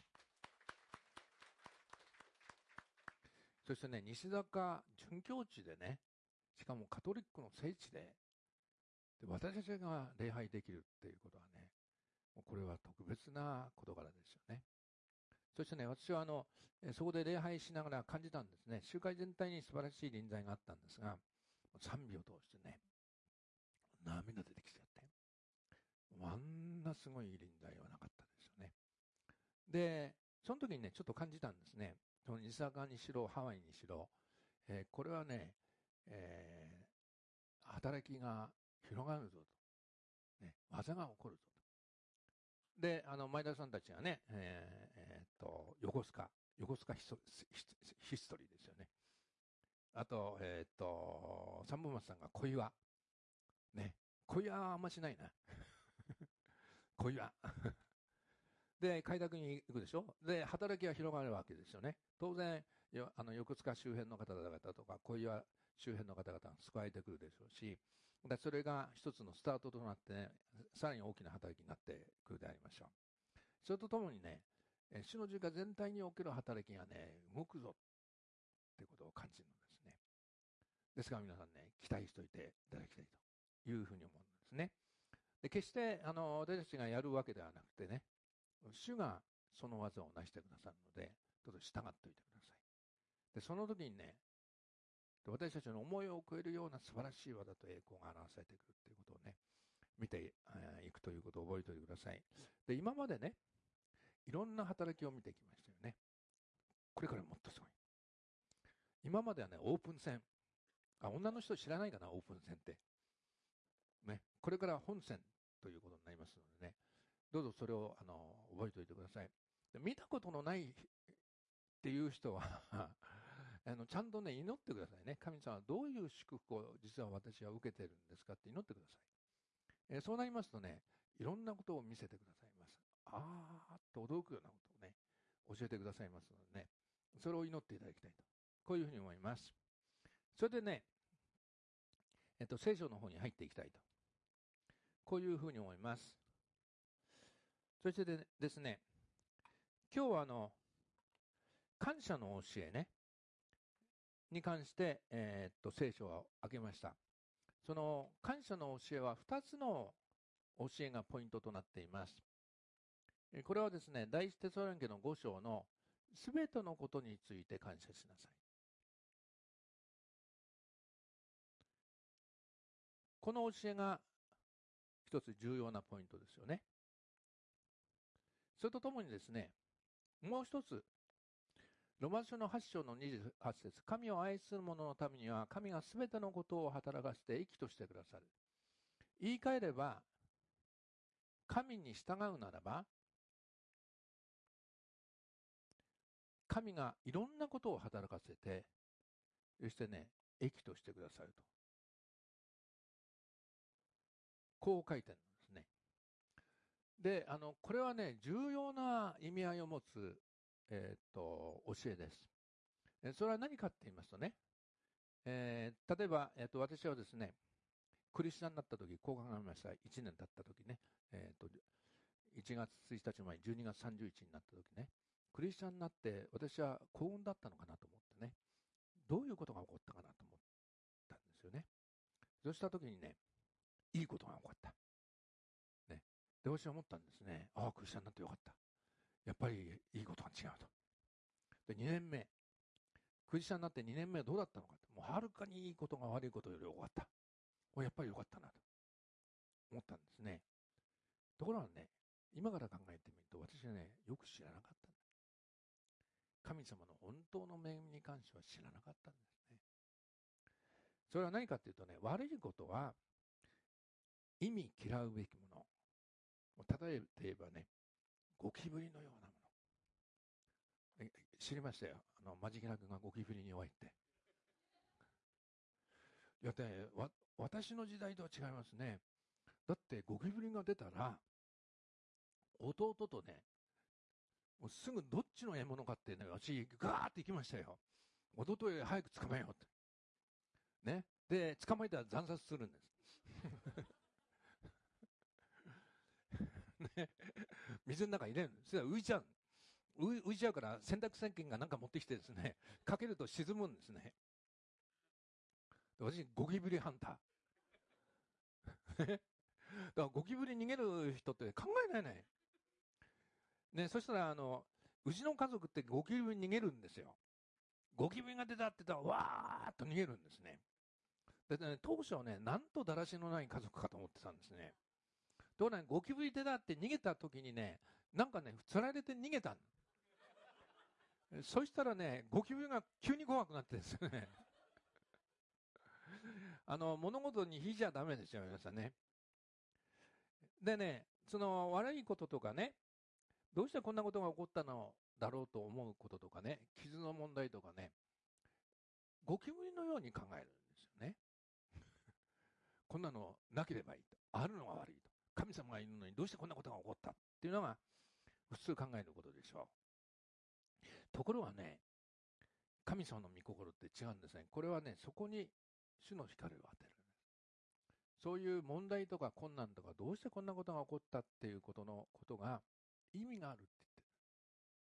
そしてね、西坂准教地でね、しかもカトリックの聖地で、私たちが礼拝できるっていうことはね、もうこれは特別な事柄ですよね。そしてね、私はそこで礼拝しながら感じたんですね。集会全体に素晴らしい臨在があったんですが、賛美を通してね、涙出てきちゃって、あんなすごい臨在はなかったですよね。で、その時にね、ちょっと感じたんですね。その西坂にしろ、ハワイにしろ、これはね、働きが広がるぞと、ね、技が起こるぞと。で、前田さんたちがね、横須賀ヒストリーですよね。あと、三本松さんが小岩。ね、小岩はあんましないな。小岩。で、開拓に行くでしょ。で、働きが広がるわけですよね。当然、横須賀周辺の方々とか、小岩周辺の方々が救われてくるでしょうし、それが一つのスタートとなって、ね、さらに大きな働きになってくるでありましょう。それとともにね、 主の十字架全体における働きがね、動くぞってことを感じるんですね。ですから皆さんね、期待しておいていただきたいというふうに思うんですね。で決して私たちがやるわけではなくてね、主がその技を成してくださるので、どうぞ従っておいてください。でその時にね、私たちの思いを超えるような素晴らしい技と栄光が表されてくるということをね、見ていくということを覚えておいてください。で今までね、いろんな働きを見てきましたよね。これからもっとすごい。今まではね、オープン戦。女の人知らないかな、オープン戦って。ね、これから本戦ということになりますのでね、どうぞそれを覚えておいてください。で見たことのないっていう人はちゃんとね、祈ってくださいね。神様はどういう祝福を実は私は受けてるんですかって祈ってください。そうなりますとね、いろんなことを見せてくださいます。あーっと驚くようなことをね、教えてくださいますのでね、それを祈っていただきたいと、こういうふうに思います。それでね、聖書の方に入っていきたいと、こういうふうに思います。そしてですね、今日は感謝の教えね、に関して、聖書を開けました。その感謝の教えは2つの教えがポイントとなっています。これはですね、第一テサロニケの5章のすべてのことについて感謝しなさい。この教えが一つ重要なポイントですよね。それとともにですね、もう一つ、ロマ書の8章の28節、神を愛する者のためには神がすべてのことを働かせて益としてくださる。言い換えれば、神に従うならば、神がいろんなことを働かせて、そしてね、益としてくださると。こう書いてあるんですね。で、これはね、重要な意味合いを持つ、教えです。それは何かって言いますとね、例えば、私はですね、クリスチャンになった時、こう考えました。1年経った時ね、1月1日前、12月31日になった時ね、クリスチャンになって私は幸運だったのかなと思ってね、どういうことが起こったかなと思ったんですよね。そうした時にね、いいことが起こった。ね、で、私は思ったんですね。ああ、クリスチャンになってよかった。やっぱりいいことが違うと。で、2年目。クリスチャンになって2年目はどうだったのかって、もうはるかにいいことが悪いことより多かった。やっぱりよかったなと思ったんですね。ところがね、今から考えてみると、私はね、よく知らなかったんだ。神様の本当の恵みに関しては知らなかったんですね。それは何かっていうとね、悪いことは意味嫌うべきもの。例えて言えばね、ゴキブリのようなもの。知りましたよ。マジキラ君がゴキブリに弱いって。いやね、私の時代とは違いますね。だってゴキブリが出たら、弟とね、もうすぐどっちの獲物かってね、私ガーって行きましたよ。弟より早く捕まえようって。ね。で、捕まえたら惨殺するんです。ね、水の中に入れるんです。それ浮いちゃう。浮いちゃうから洗濯石鹸がなんか持ってきてですね、かけると沈むんですね。私、ゴキブリハンター。だからゴキブリ逃げる人って考えられない。ね、そしたらうちの家族ってゴキブリ逃げるんですよ。ゴキブリが出たって言ったらわーっと逃げるんですね。でね、当初はね、なんとだらしのない家族かと思ってたんですね。ところがゴキブリ出たって逃げた時にね、なんかね、つられて逃げたん。そしたらね、ゴキブリが急に怖くなってですね。物事に火じゃダメですよ、皆さんね。でね、その悪いこととかね、どうしてこんなことが起こったのだろうと思うこととかね、傷の問題とかね、ゴキブリのように考えるんですよね。こんなのなければいいと。あるのが悪いと。神様がいるのにどうしてこんなことが起こったっていうのが普通考えることでしょう。ところがね、神様の御心って違うんですね。これはね、そこに主の光を当てる。そういう問題とか困難とか、どうしてこんなことが起こったっていうことが意味があるって言ってる。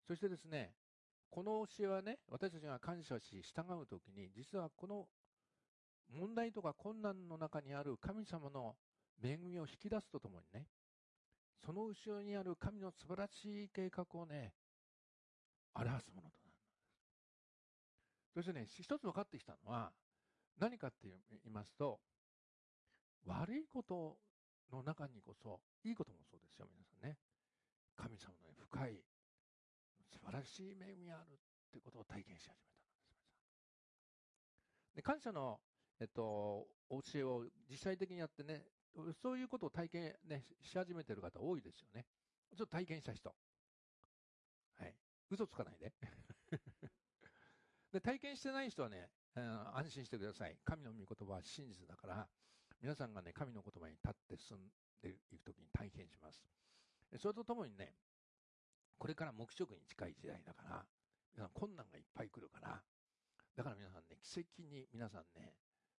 そしてですね、この教えはね、私たちが感謝し従うときに、実はこの問題とか困難の中にある神様の恵みを引き出すとともにね、その後ろにある神の素晴らしい計画をね、表すものとなる。そしてね、一つ分かってきたのは、何かって言いますと、悪いことの中にこそ、いいこともそうですよ、皆さんね。神様の深い、素晴らしい恵みがあるっていうことを体験し始めたんです。で、感謝の、教えを実際的にやってね、そういうことを体験、ね、し始めている方多いですよね。ちょっと体験した人。はい。嘘つかないで。で、体験してない人はね、安心してください。神の御言葉は真実だから、皆さんがね、神の言葉に立って進んでいくときに体験します。それとともにね、これから黙食に近い時代だから、皆さん困難がいっぱい来るから、だから皆さんね、奇跡に皆さんね、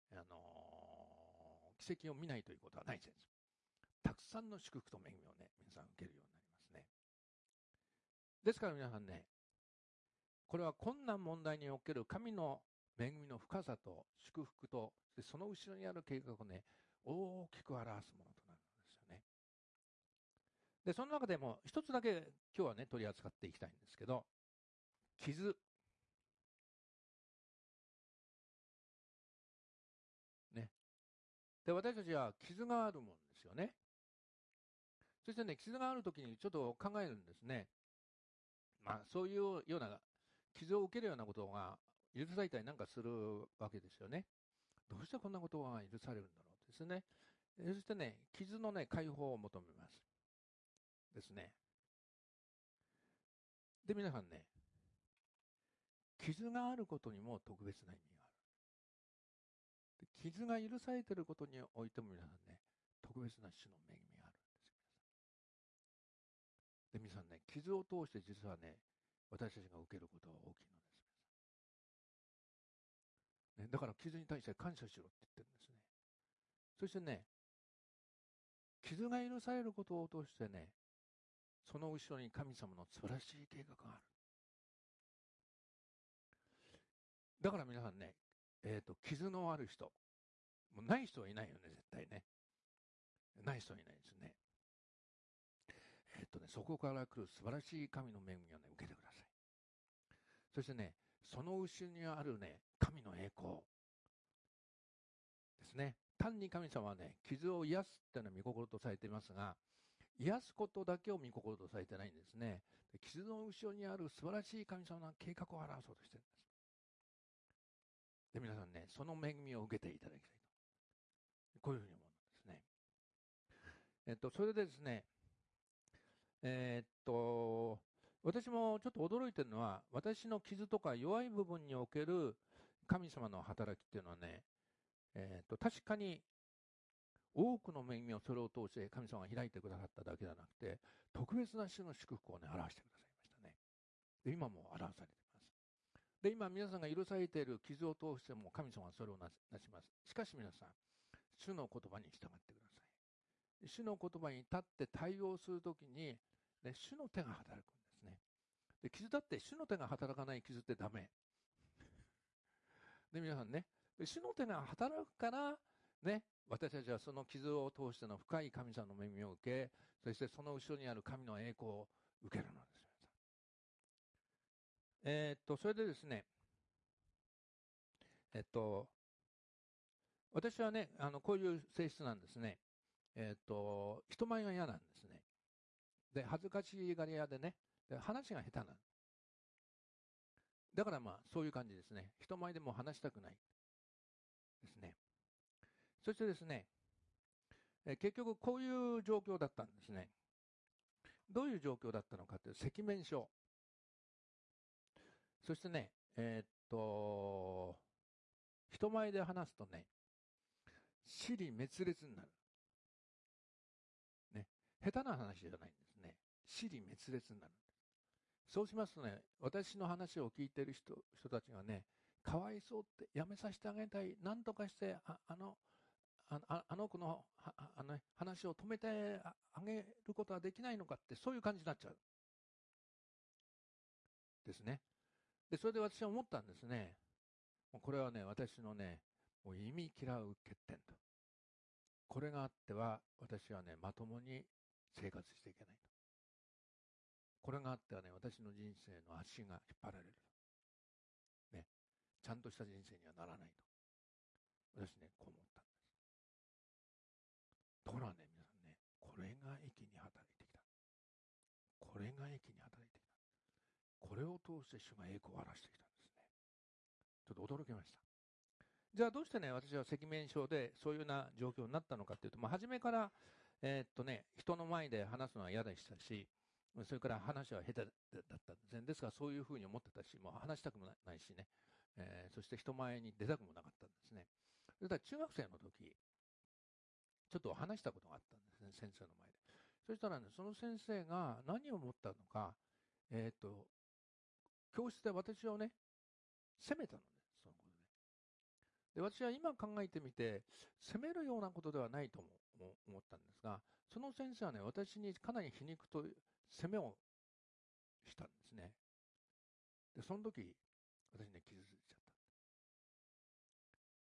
奇跡を見ないということはないです。たくさんの祝福と恵みをね、皆さん受けるようになりますね。ですから皆さんね、これは困難問題における神の恵みの深さと祝福と、その後ろにある計画をね、大きく表すものとなるんですよね。で、その中でも一つだけ今日はね、取り扱っていきたいんですけど、傷。ね。で、私たちは傷があるもんですよね。そしてね、傷があるときにちょっと考えるんですね。まあ、そういうような傷を受けるようなことが許されたりなんかするわけですよね。どうしてこんなことが許されるんだろうですね。そしてね、傷のね、解放を求めます。ですね。で、皆さんね、傷があることにも特別な意味がある。で、傷が許されていることにおいても皆さんね、特別な種の恵みがあるんですよ。で、皆さんね、傷を通して実はね、私たちが受けることは大きいのです。ね、だから傷に対して感謝しろって言ってるんですね。そしてね、傷が許されることを通してね、その後ろに神様の素晴らしい計画がある。だから皆さんね、傷のある人、もうない人はいないよね、絶対ね。ない人はいないですね。そこから来る素晴らしい神の恵みをね、受けてください。そしてね、その後ろにあるね、神の栄光ですね。単に神様はね、傷を癒すっていうのは御心とされていますが、癒すことだけを御心とされてないんですね。傷の後ろにある素晴らしい神様の計画を表そうとしているんです。で、皆さんね、その恵みを受けていただきたいと。こういうふうに思うんですね。それでですね、私もちょっと驚いてるのは、私の傷とか弱い部分における神様の働きっていうのはね、確かに多くの恵みをそれを通して神様が開いてくださっただけではなくて、特別な種の祝福をね、表してくださいましたね。で、今も表されています。で、今皆さんが許されている傷を通しても神様はそれをなします。しかし皆さん、主の言葉に従ってください。主の言葉に立って対応するときに、ね、主の手が働くんですね。で、傷だって主の手が働かない傷ってダメ。で、皆さんね、主の手が働くから、ね、私たちはその傷を通しての深い神様の恵みを受け、そしてその後ろにある神の栄光を受けるのです。それでですね、私はね、こういう性質なんですね。人前が嫌なんですね。で、恥ずかしがり屋でね、で話が下手なの。だからまあ、そういう感じですね。人前でも話したくない。ですね。そしてですね、結局こういう状況だったんですね。どういう状況だったのかという赤面症。そしてね、人前で話すとね、支離滅裂になる。ね、下手な話じゃないんですね。支離滅裂になる。そうしますとね、私の話を聞いている人たちがね、かわいそうってやめさせてあげたい、なんとかしてあの子の話を止めてあげることはできないのかって、そういう感じになっちゃう。 ですね。で、それで私は思ったんですね。これはね、私のね、もう忌み嫌う欠点と。これがあっては、私はね、まともに生活していけないと。これがあってはね、私の人生の足が引っ張られると。ね、ちゃんとした人生にはならないと。私ね、こう思ったんです。ところがね、皆さんね、これが益に働いてきた。これが益に働いてきた。これを通して主が栄光を表してきたんですね。ちょっと驚きました。じゃあどうしてね、私は赤面症でそういうような状況になったのかというと、初めから、人の前で話すのは嫌でしたし、それから話は下手だったんですね。ですからそういうふうに思ってたし、もう話したくもないしね、そして人前に出たくもなかったんですね。それから中学生の時、ちょっと話したことがあったんですね、先生の前で。そしたらね、その先生が何を思ったのか、教室で私をね、責めたのね、そのことで。で、私は今考えてみて、責めるようなことではないとも思ったんですが、その先生はね、私にかなり皮肉と責めをしたんですね。で、その時、私ね、傷ついちゃった。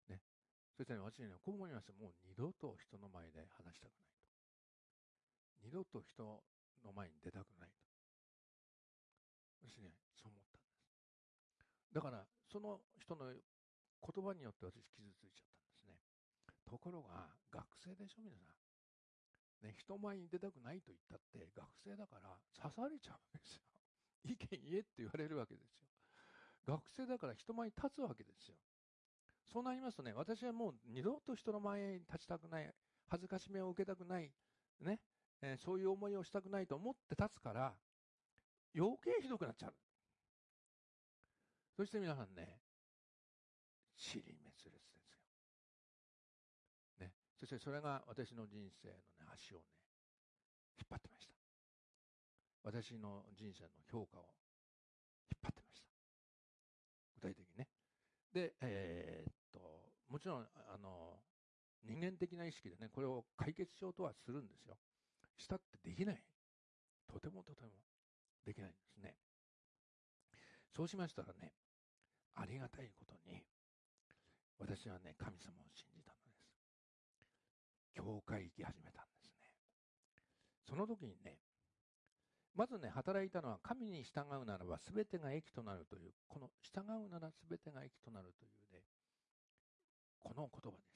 ね。そしてね、私ね、こう思いました。もう二度と人の前で話したくないと。二度と人の前に出たくないと。私ね、そう思ったんです。だから、その人の言葉によって私傷ついちゃったんですね。ところが、学生でしょ、皆さん。ね、人前に出たくないと言ったって、学生だから刺されちゃうわけですよ。意見言えって言われるわけですよ。学生だから人前に立つわけですよ。そうなりますとね、私はもう二度と人の前に立ちたくない、恥ずかしめを受けたくない、ね、そういう思いをしたくないと思って立つから、余計ひどくなっちゃう。そして皆さんね、尻滅裂ですよ。ね、そしてそれが私の人生のね、足をね、引っ張ってました。私の人生の評価を引っ張ってました。具体的にね。で、もちろん、人間的な意識でね、これを解決しようとはするんですよ。したってできない。とてもできないんですね。そうしましたらね、ありがたいことに、私はね、神様を信じたのです。教会行き始めたんですね。その時にね、まずね、働いたのは、神に従うならば全てが益となるという、この従うなら全てが益となるというね、この言葉でした。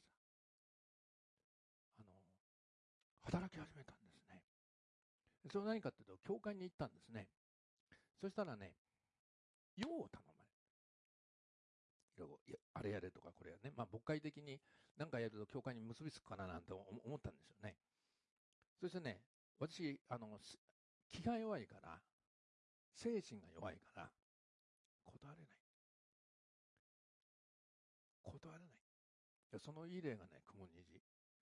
働き始めたんですね。それは何かというと、教会に行ったんですね。そしたらね、用を頼まれる。あれやれとかこれやね。牧会的に何かやると教会に結びつくかななんて思ったんですよね。そしてね、私、気が弱いから、精神が弱いから、断れない。断れない。そのいい例がね、雲虹。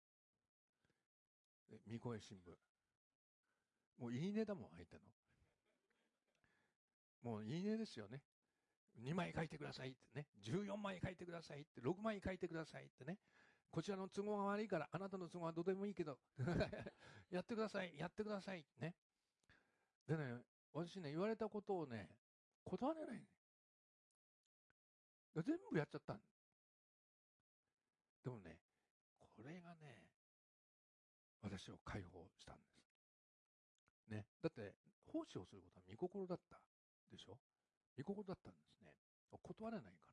三越新聞。もういいねだもん、相手の。もういいねですよね。2枚書いてくださいってね。14枚書いてくださいって。6枚書いてくださいってね。こちらの都合が悪いから、あなたの都合はどうでもいいけど、やってください、やってください。ね。でね、私ね、言われたことをね、断れない、ね。全部やっちゃったん。でもね、これがね、私を解放したんです。ね。だって、奉仕をすることは御心だったでしょ。御心だったんですね。断れないから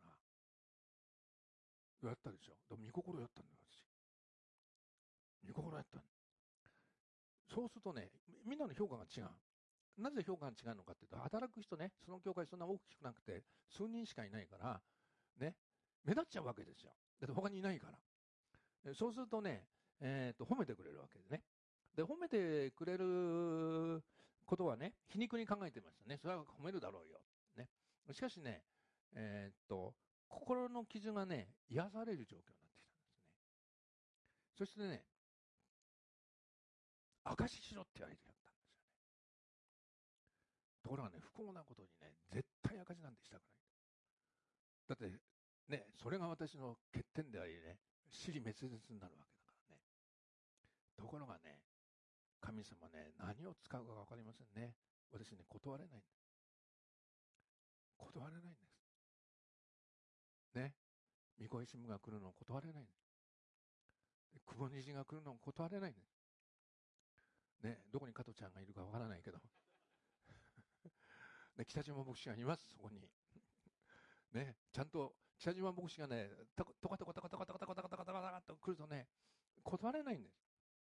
、やったでしょ。でも御心やったんだよ、私。御心やったん。そうするとね、みんなの評価が違う。なぜ評価が違うのかっていうと、働く人ね、その教会そんな大きくなくて、数人しかいないから、ね、目立っちゃうわけですよ。だって他にいないから。そうするとね、褒めてくれるわけでね。で、褒めてくれることはね、皮肉に考えてましたね。それは褒めるだろうよ。ね。しかしね、心の傷がね、癒される状況になってきたんですね。そしてね、証ししろって言われてやったんですよね。ところがね、不幸なことにね、絶対証なんてしたくない。だってね、それが私の欠点でありね、尻滅裂になるわけだからね。ところがね、神様ね、何を使うか分かりませんね。私ね、断れない。 断れないんです。ね。御子石が来るのを断れないんです。久保虹が来るのを断れないんです。ね。どこに加藤ちゃんがいるかわからないけど。で北島牧師がいます、そこに。ね。ちゃんと北島牧師がね、トカトカトカトカトカトカトカトカトカトカと来るとね、断れないんです。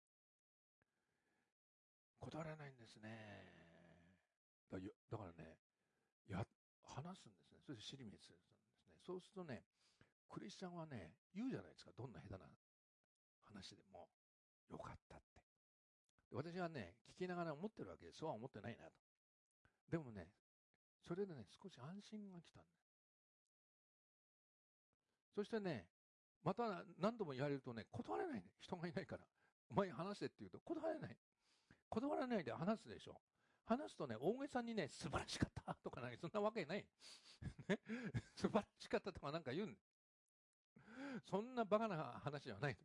断れないんですね。だからね、話すんですね。それで尻滅するんですね。そうするとね、クリスチャンはね、言うじゃないですか。どんな下手な話でも、よかったって。私はね、聞きながら思ってるわけで、そうは思ってないなと。でもね、それでね、少し安心が来たんです。そしてね、また何度も言われるとね、断れないね。人がいないから。お前話せって言うと断れない。断らないで話すでしょ。話すとね、大げさにね、素晴らしかったとかね、そんなわけない。ね、素晴らしかったとかなんか言うん。そんなバカな話じゃないと。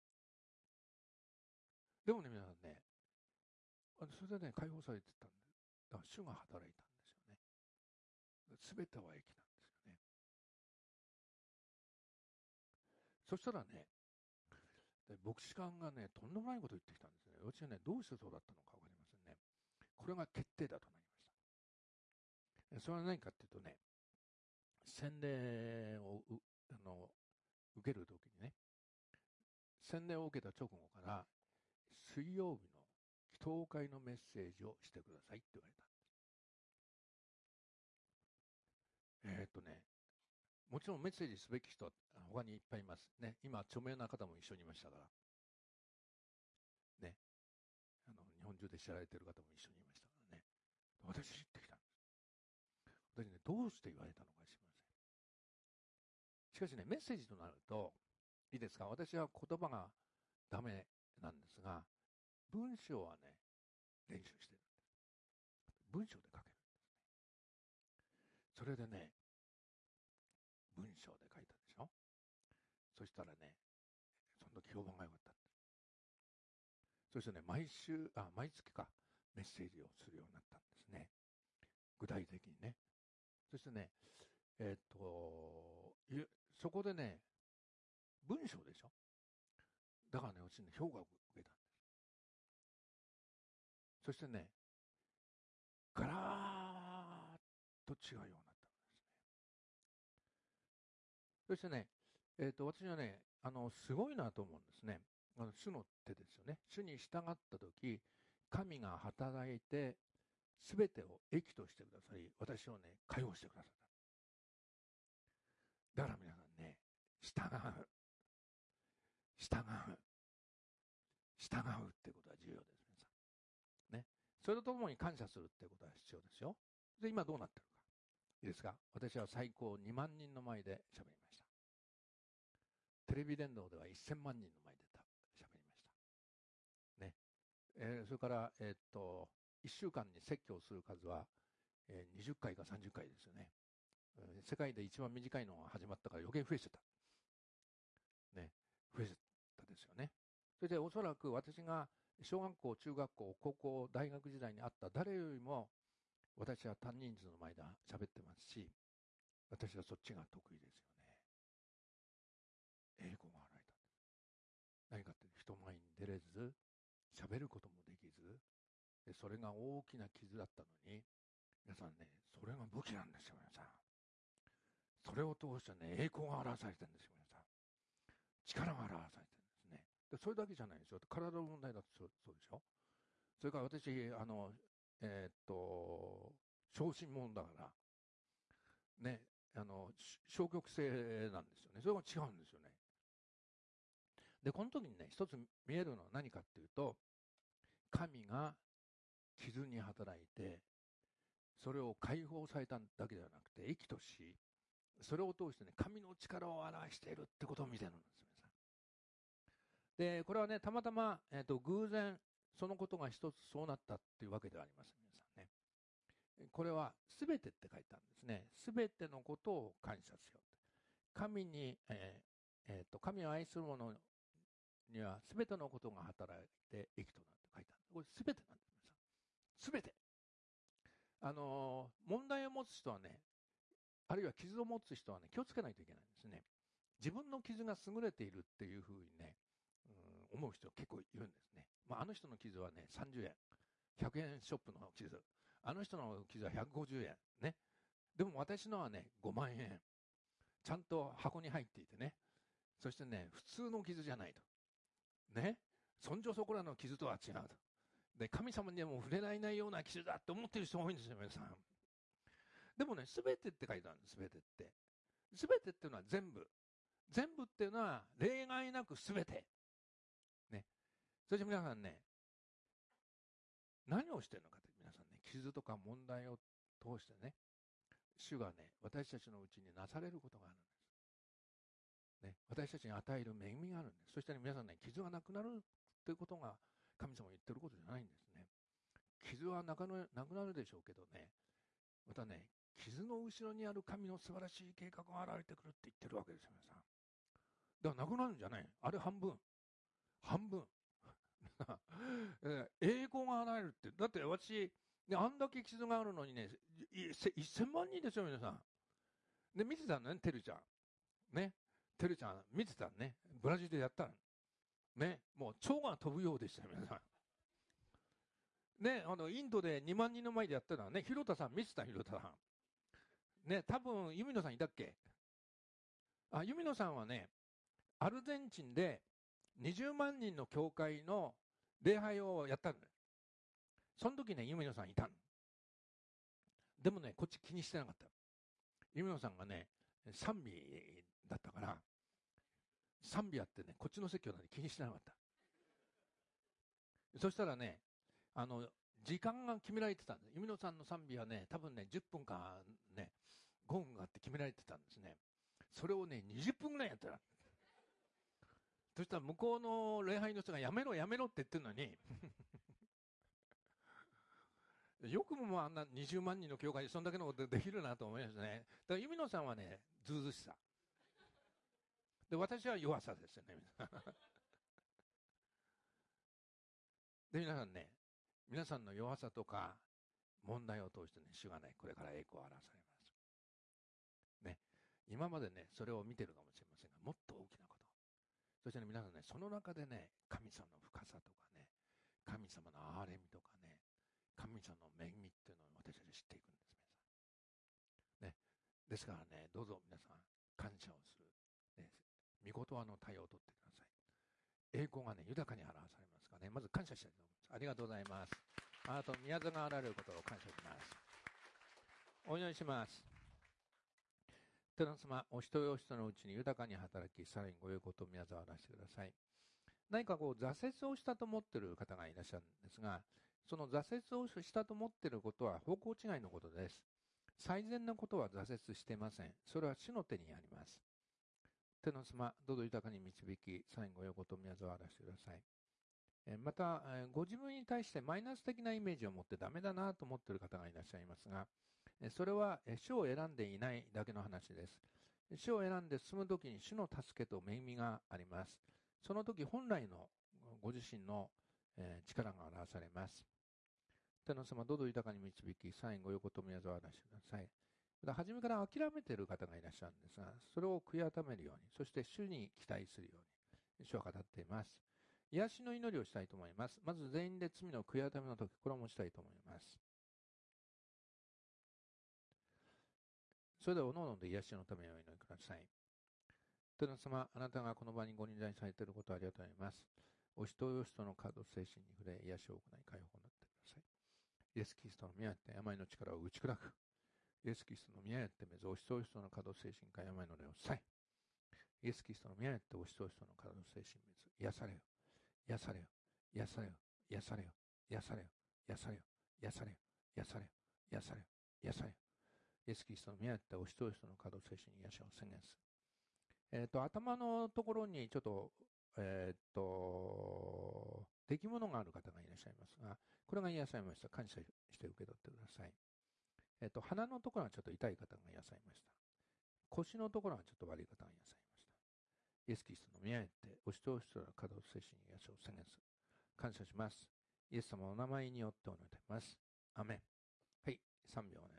でもね、皆さんね、それでね、解放されてたんです。だから主が働いたんですよね。すべては益なんですよね。そしたらね、牧師官がね、とんでもないことを言ってきたんですね。私はね、どうしてそうだったのかわかりませんね。これが決定だとなりました。それは何かっていうとね、洗礼を受けるときにね、洗礼を受けた直後から、水曜日の祈祷会のメッセージをしてくださいって言われたんです。もちろんメッセージすべき人は他にいっぱいいますね。今、著名な方も一緒にいましたから。ね。日本中で知られている方も一緒にいましたからね。私知ってきたんです。私ね、どうして言われたのか知りません。しかしね、メッセージとなると、いいですか、私は言葉がダメなんですが、文章はね、練習してるんです。文章で書けるんですね。それでね、文章で書いたでしょ。そしたらね、その時評判が良かった。そしてね、毎月か、メッセージをするようになったんですね。具体的にね。そしてね、そこでね、文章でしょ。だからね、私ね、評価を受けたんです。そしてね、ガラーッと違うようになったんですね。そしてね、私はね、すごいなと思うんですね。主の手ですよね。主に従ったとき、神が働いて、すべてを益としてくださり、私をね、解放してくださった。だから皆さんね、従うってことは重要です、皆さん。ね。それとともに感謝するってことは必要ですよ。で、今どうなってるか。いいですか。私は最高2万人の前で喋りました。テレビ伝道では1000万人の前で喋りました。ね。それから、1週間に説教する数は、20回か30回ですよね。世界で一番短いのが始まったから余計増えてた。ね。増えてたですよね。それでおそらく私が小学校、中学校、高校、大学時代にあった誰よりも私は多人数の前で喋ってますし、私はそっちが得意ですよね。栄光が現れた。何かって人前に出れず、喋ることもできず、でそれが大きな傷だったのに、皆さんね、それが武器なんですよ、皆さん。それを通してね、栄光が表されてるんですよ、皆さん。力が表されてるんですね。でそれだけじゃないですよ。体の問題だとそうでしょ。それから私、小心者だから、ね、消極性なんですよね。それが違うんですよね。で、この時にね、一つ見えるのは何かっていうと、神が傷に働いて、それを解放されただけではなくて、益とし、それを通してね、神の力を表しているってことを見てるんですよ、皆さん。で、これはね、たまたま、偶然、そのことが一つそうなったっていうわけではありません、皆さんね。これは、すべてって書いてあるんですね。すべてのことを感謝しよう。神に、神を愛する者には、すべてのことが働いて益となるって書いてある。これ、すべてなんです、皆さん。すべて。問題を持つ人はね、 あるいは傷を持つ人はね、気をつけないといけないんですね。自分の傷が優れているっていうふうにね、思う人結構いるんですね。あの人の傷はね、30円。100円ショップの傷。あの人の傷は150円。ね。でも私のはね、5万円。ちゃんと箱に入っていてね。そしてね、普通の傷じゃないと。ね。そんじょそこらの傷とは違うと。で、神様にはもう触れられないような傷だって思ってる人が多いんですよ、皆さん。でもね、すべてって書いてあるんです、すべてって。すべてっていうのは全部。全部っていうのは例外なくすべて。ね。そして皆さんね、何をしてるのかって、皆さんね、傷とか問題を通してね、主がね、私たちのうちになされることがあるんです。ね、私たちに与える恵みがあるんです。そして、ね、皆さんね、傷がなくなるということが神様が言ってることじゃないんですね。傷はなくなるでしょうけどね、またね、傷の後ろにある神の素晴らしい計画が現れてくるって言ってるわけですよ、皆さん。だからなくなるんじゃない。あれ半分。半分。栄光が現れるって。だって私、ね、あんだけ傷があるのにね、1000万人ですよ、皆さん。で、見てたのね、てるちゃん。ね。てるちゃん、見てたのね。ブラジルでやったの。ね。もう、蝶が飛ぶようでしたよ、皆さん。ね、インドで2万人の前でやったのはね、広田さん、見てた、広田さん。ね、多分、ユミノさんいたっけ？ユミノさんはね、アルゼンチンで20万人の教会の礼拝をやったのね。その時ね、ユミノさんいたの。でもね、こっち気にしてなかった。ユミノさんがね、賛美だったから、賛美やってね、こっちの説教なんで気にしてなかった。そしたらね、時間が決められてたんです。ユミノさんの賛美はね、多分ね、10分かね、5分があって決められてたんですね。それをね、20分ぐらいやったら。そしたら向こうの礼拝の人がやめろやめろって言ってるのによくもあんな20万人の教会でそんだけのことできるなと思いますね。だからユミノさんはね、ずうずしさで、私は弱さですよね。で、皆さんね、皆さんの弱さとか問題を通してね、主がね、これから栄光を表されます。ね、今までね、それを見てるかもしれませんが、もっと大きなこと。そしてね、皆さんね、その中でね、神様の深さとかね、神様の憐れみとかね、神様の恵みっていうのを私たち知っていくんです、皆さん。ね。ですからね、どうぞ皆さん、感謝をする。ね、御言葉の対応を取ってください。栄光がね、豊かに表されますからね、まず感謝したいと思います。ありがとうございます。あなたの宮座があられることを感謝します。お祈りします。天の様、お人お人のうちに豊かに働き、さらにご良いことを宮座を表してください。何かこう挫折をしたと思っている方がいらっしゃるんですが、その挫折をしたと思っていることは方向違いのことです。最善のことは挫折していません。それは主の手にあります。天の様、どうぞ豊かに導き、さらにご良いことを宮座を表してください。また、ご自分に対してマイナス的なイメージを持ってダメだなと思っている方がいらっしゃいますが、それは主を選んでいないだけの話です。主を選んで進むときに主の助けと恵みがあります。その時本来のご自身の力が表されます。天の様、どうぞ豊かに導き、さらにご良いことを宮座を表してください。初めから諦めている方がいらっしゃるんですが、それを悔い改めるように、そして主に期待するように、主は語っています。癒しの祈りをしたいと思います。まず全員で罪の悔い改めの時、これを持ちたいと思います。それでは、おのおので癒しのためにお祈りください。天の様、あなたがこの場にご臨在されていることをありがとうございます。お人お人のカード精神に触れ、癒しを行い、解放になってください。イエス・キリストの宮にって病の力を打ち砕く。イエス・キリストの宮にってめず、お人お人のカード精神か病の霊をさえ。イエス・キリストの宮にってお人お人のカード精神めず、癒されよ。癒されよ。癒されよ。癒されよ。癒されよ。癒されよ。癒されよ。癒されよ。癒されよ。癒されよ。イエス・キリストの宮にってお人お人のカード精神に癒しを宣言する。頭のところにちょっと、出来物がある方がいらっしゃいますが、これが癒されました。感謝して受け取ってください。鼻のところはちょっと痛い方が癒されました。腰のところはちょっと悪い方が癒されました。イエス・キリストの宮にってお人お人の可動精神に癒しを宣言する。感謝します。イエス様のお名前によってお願いいたします。アメン。はい、3秒ね。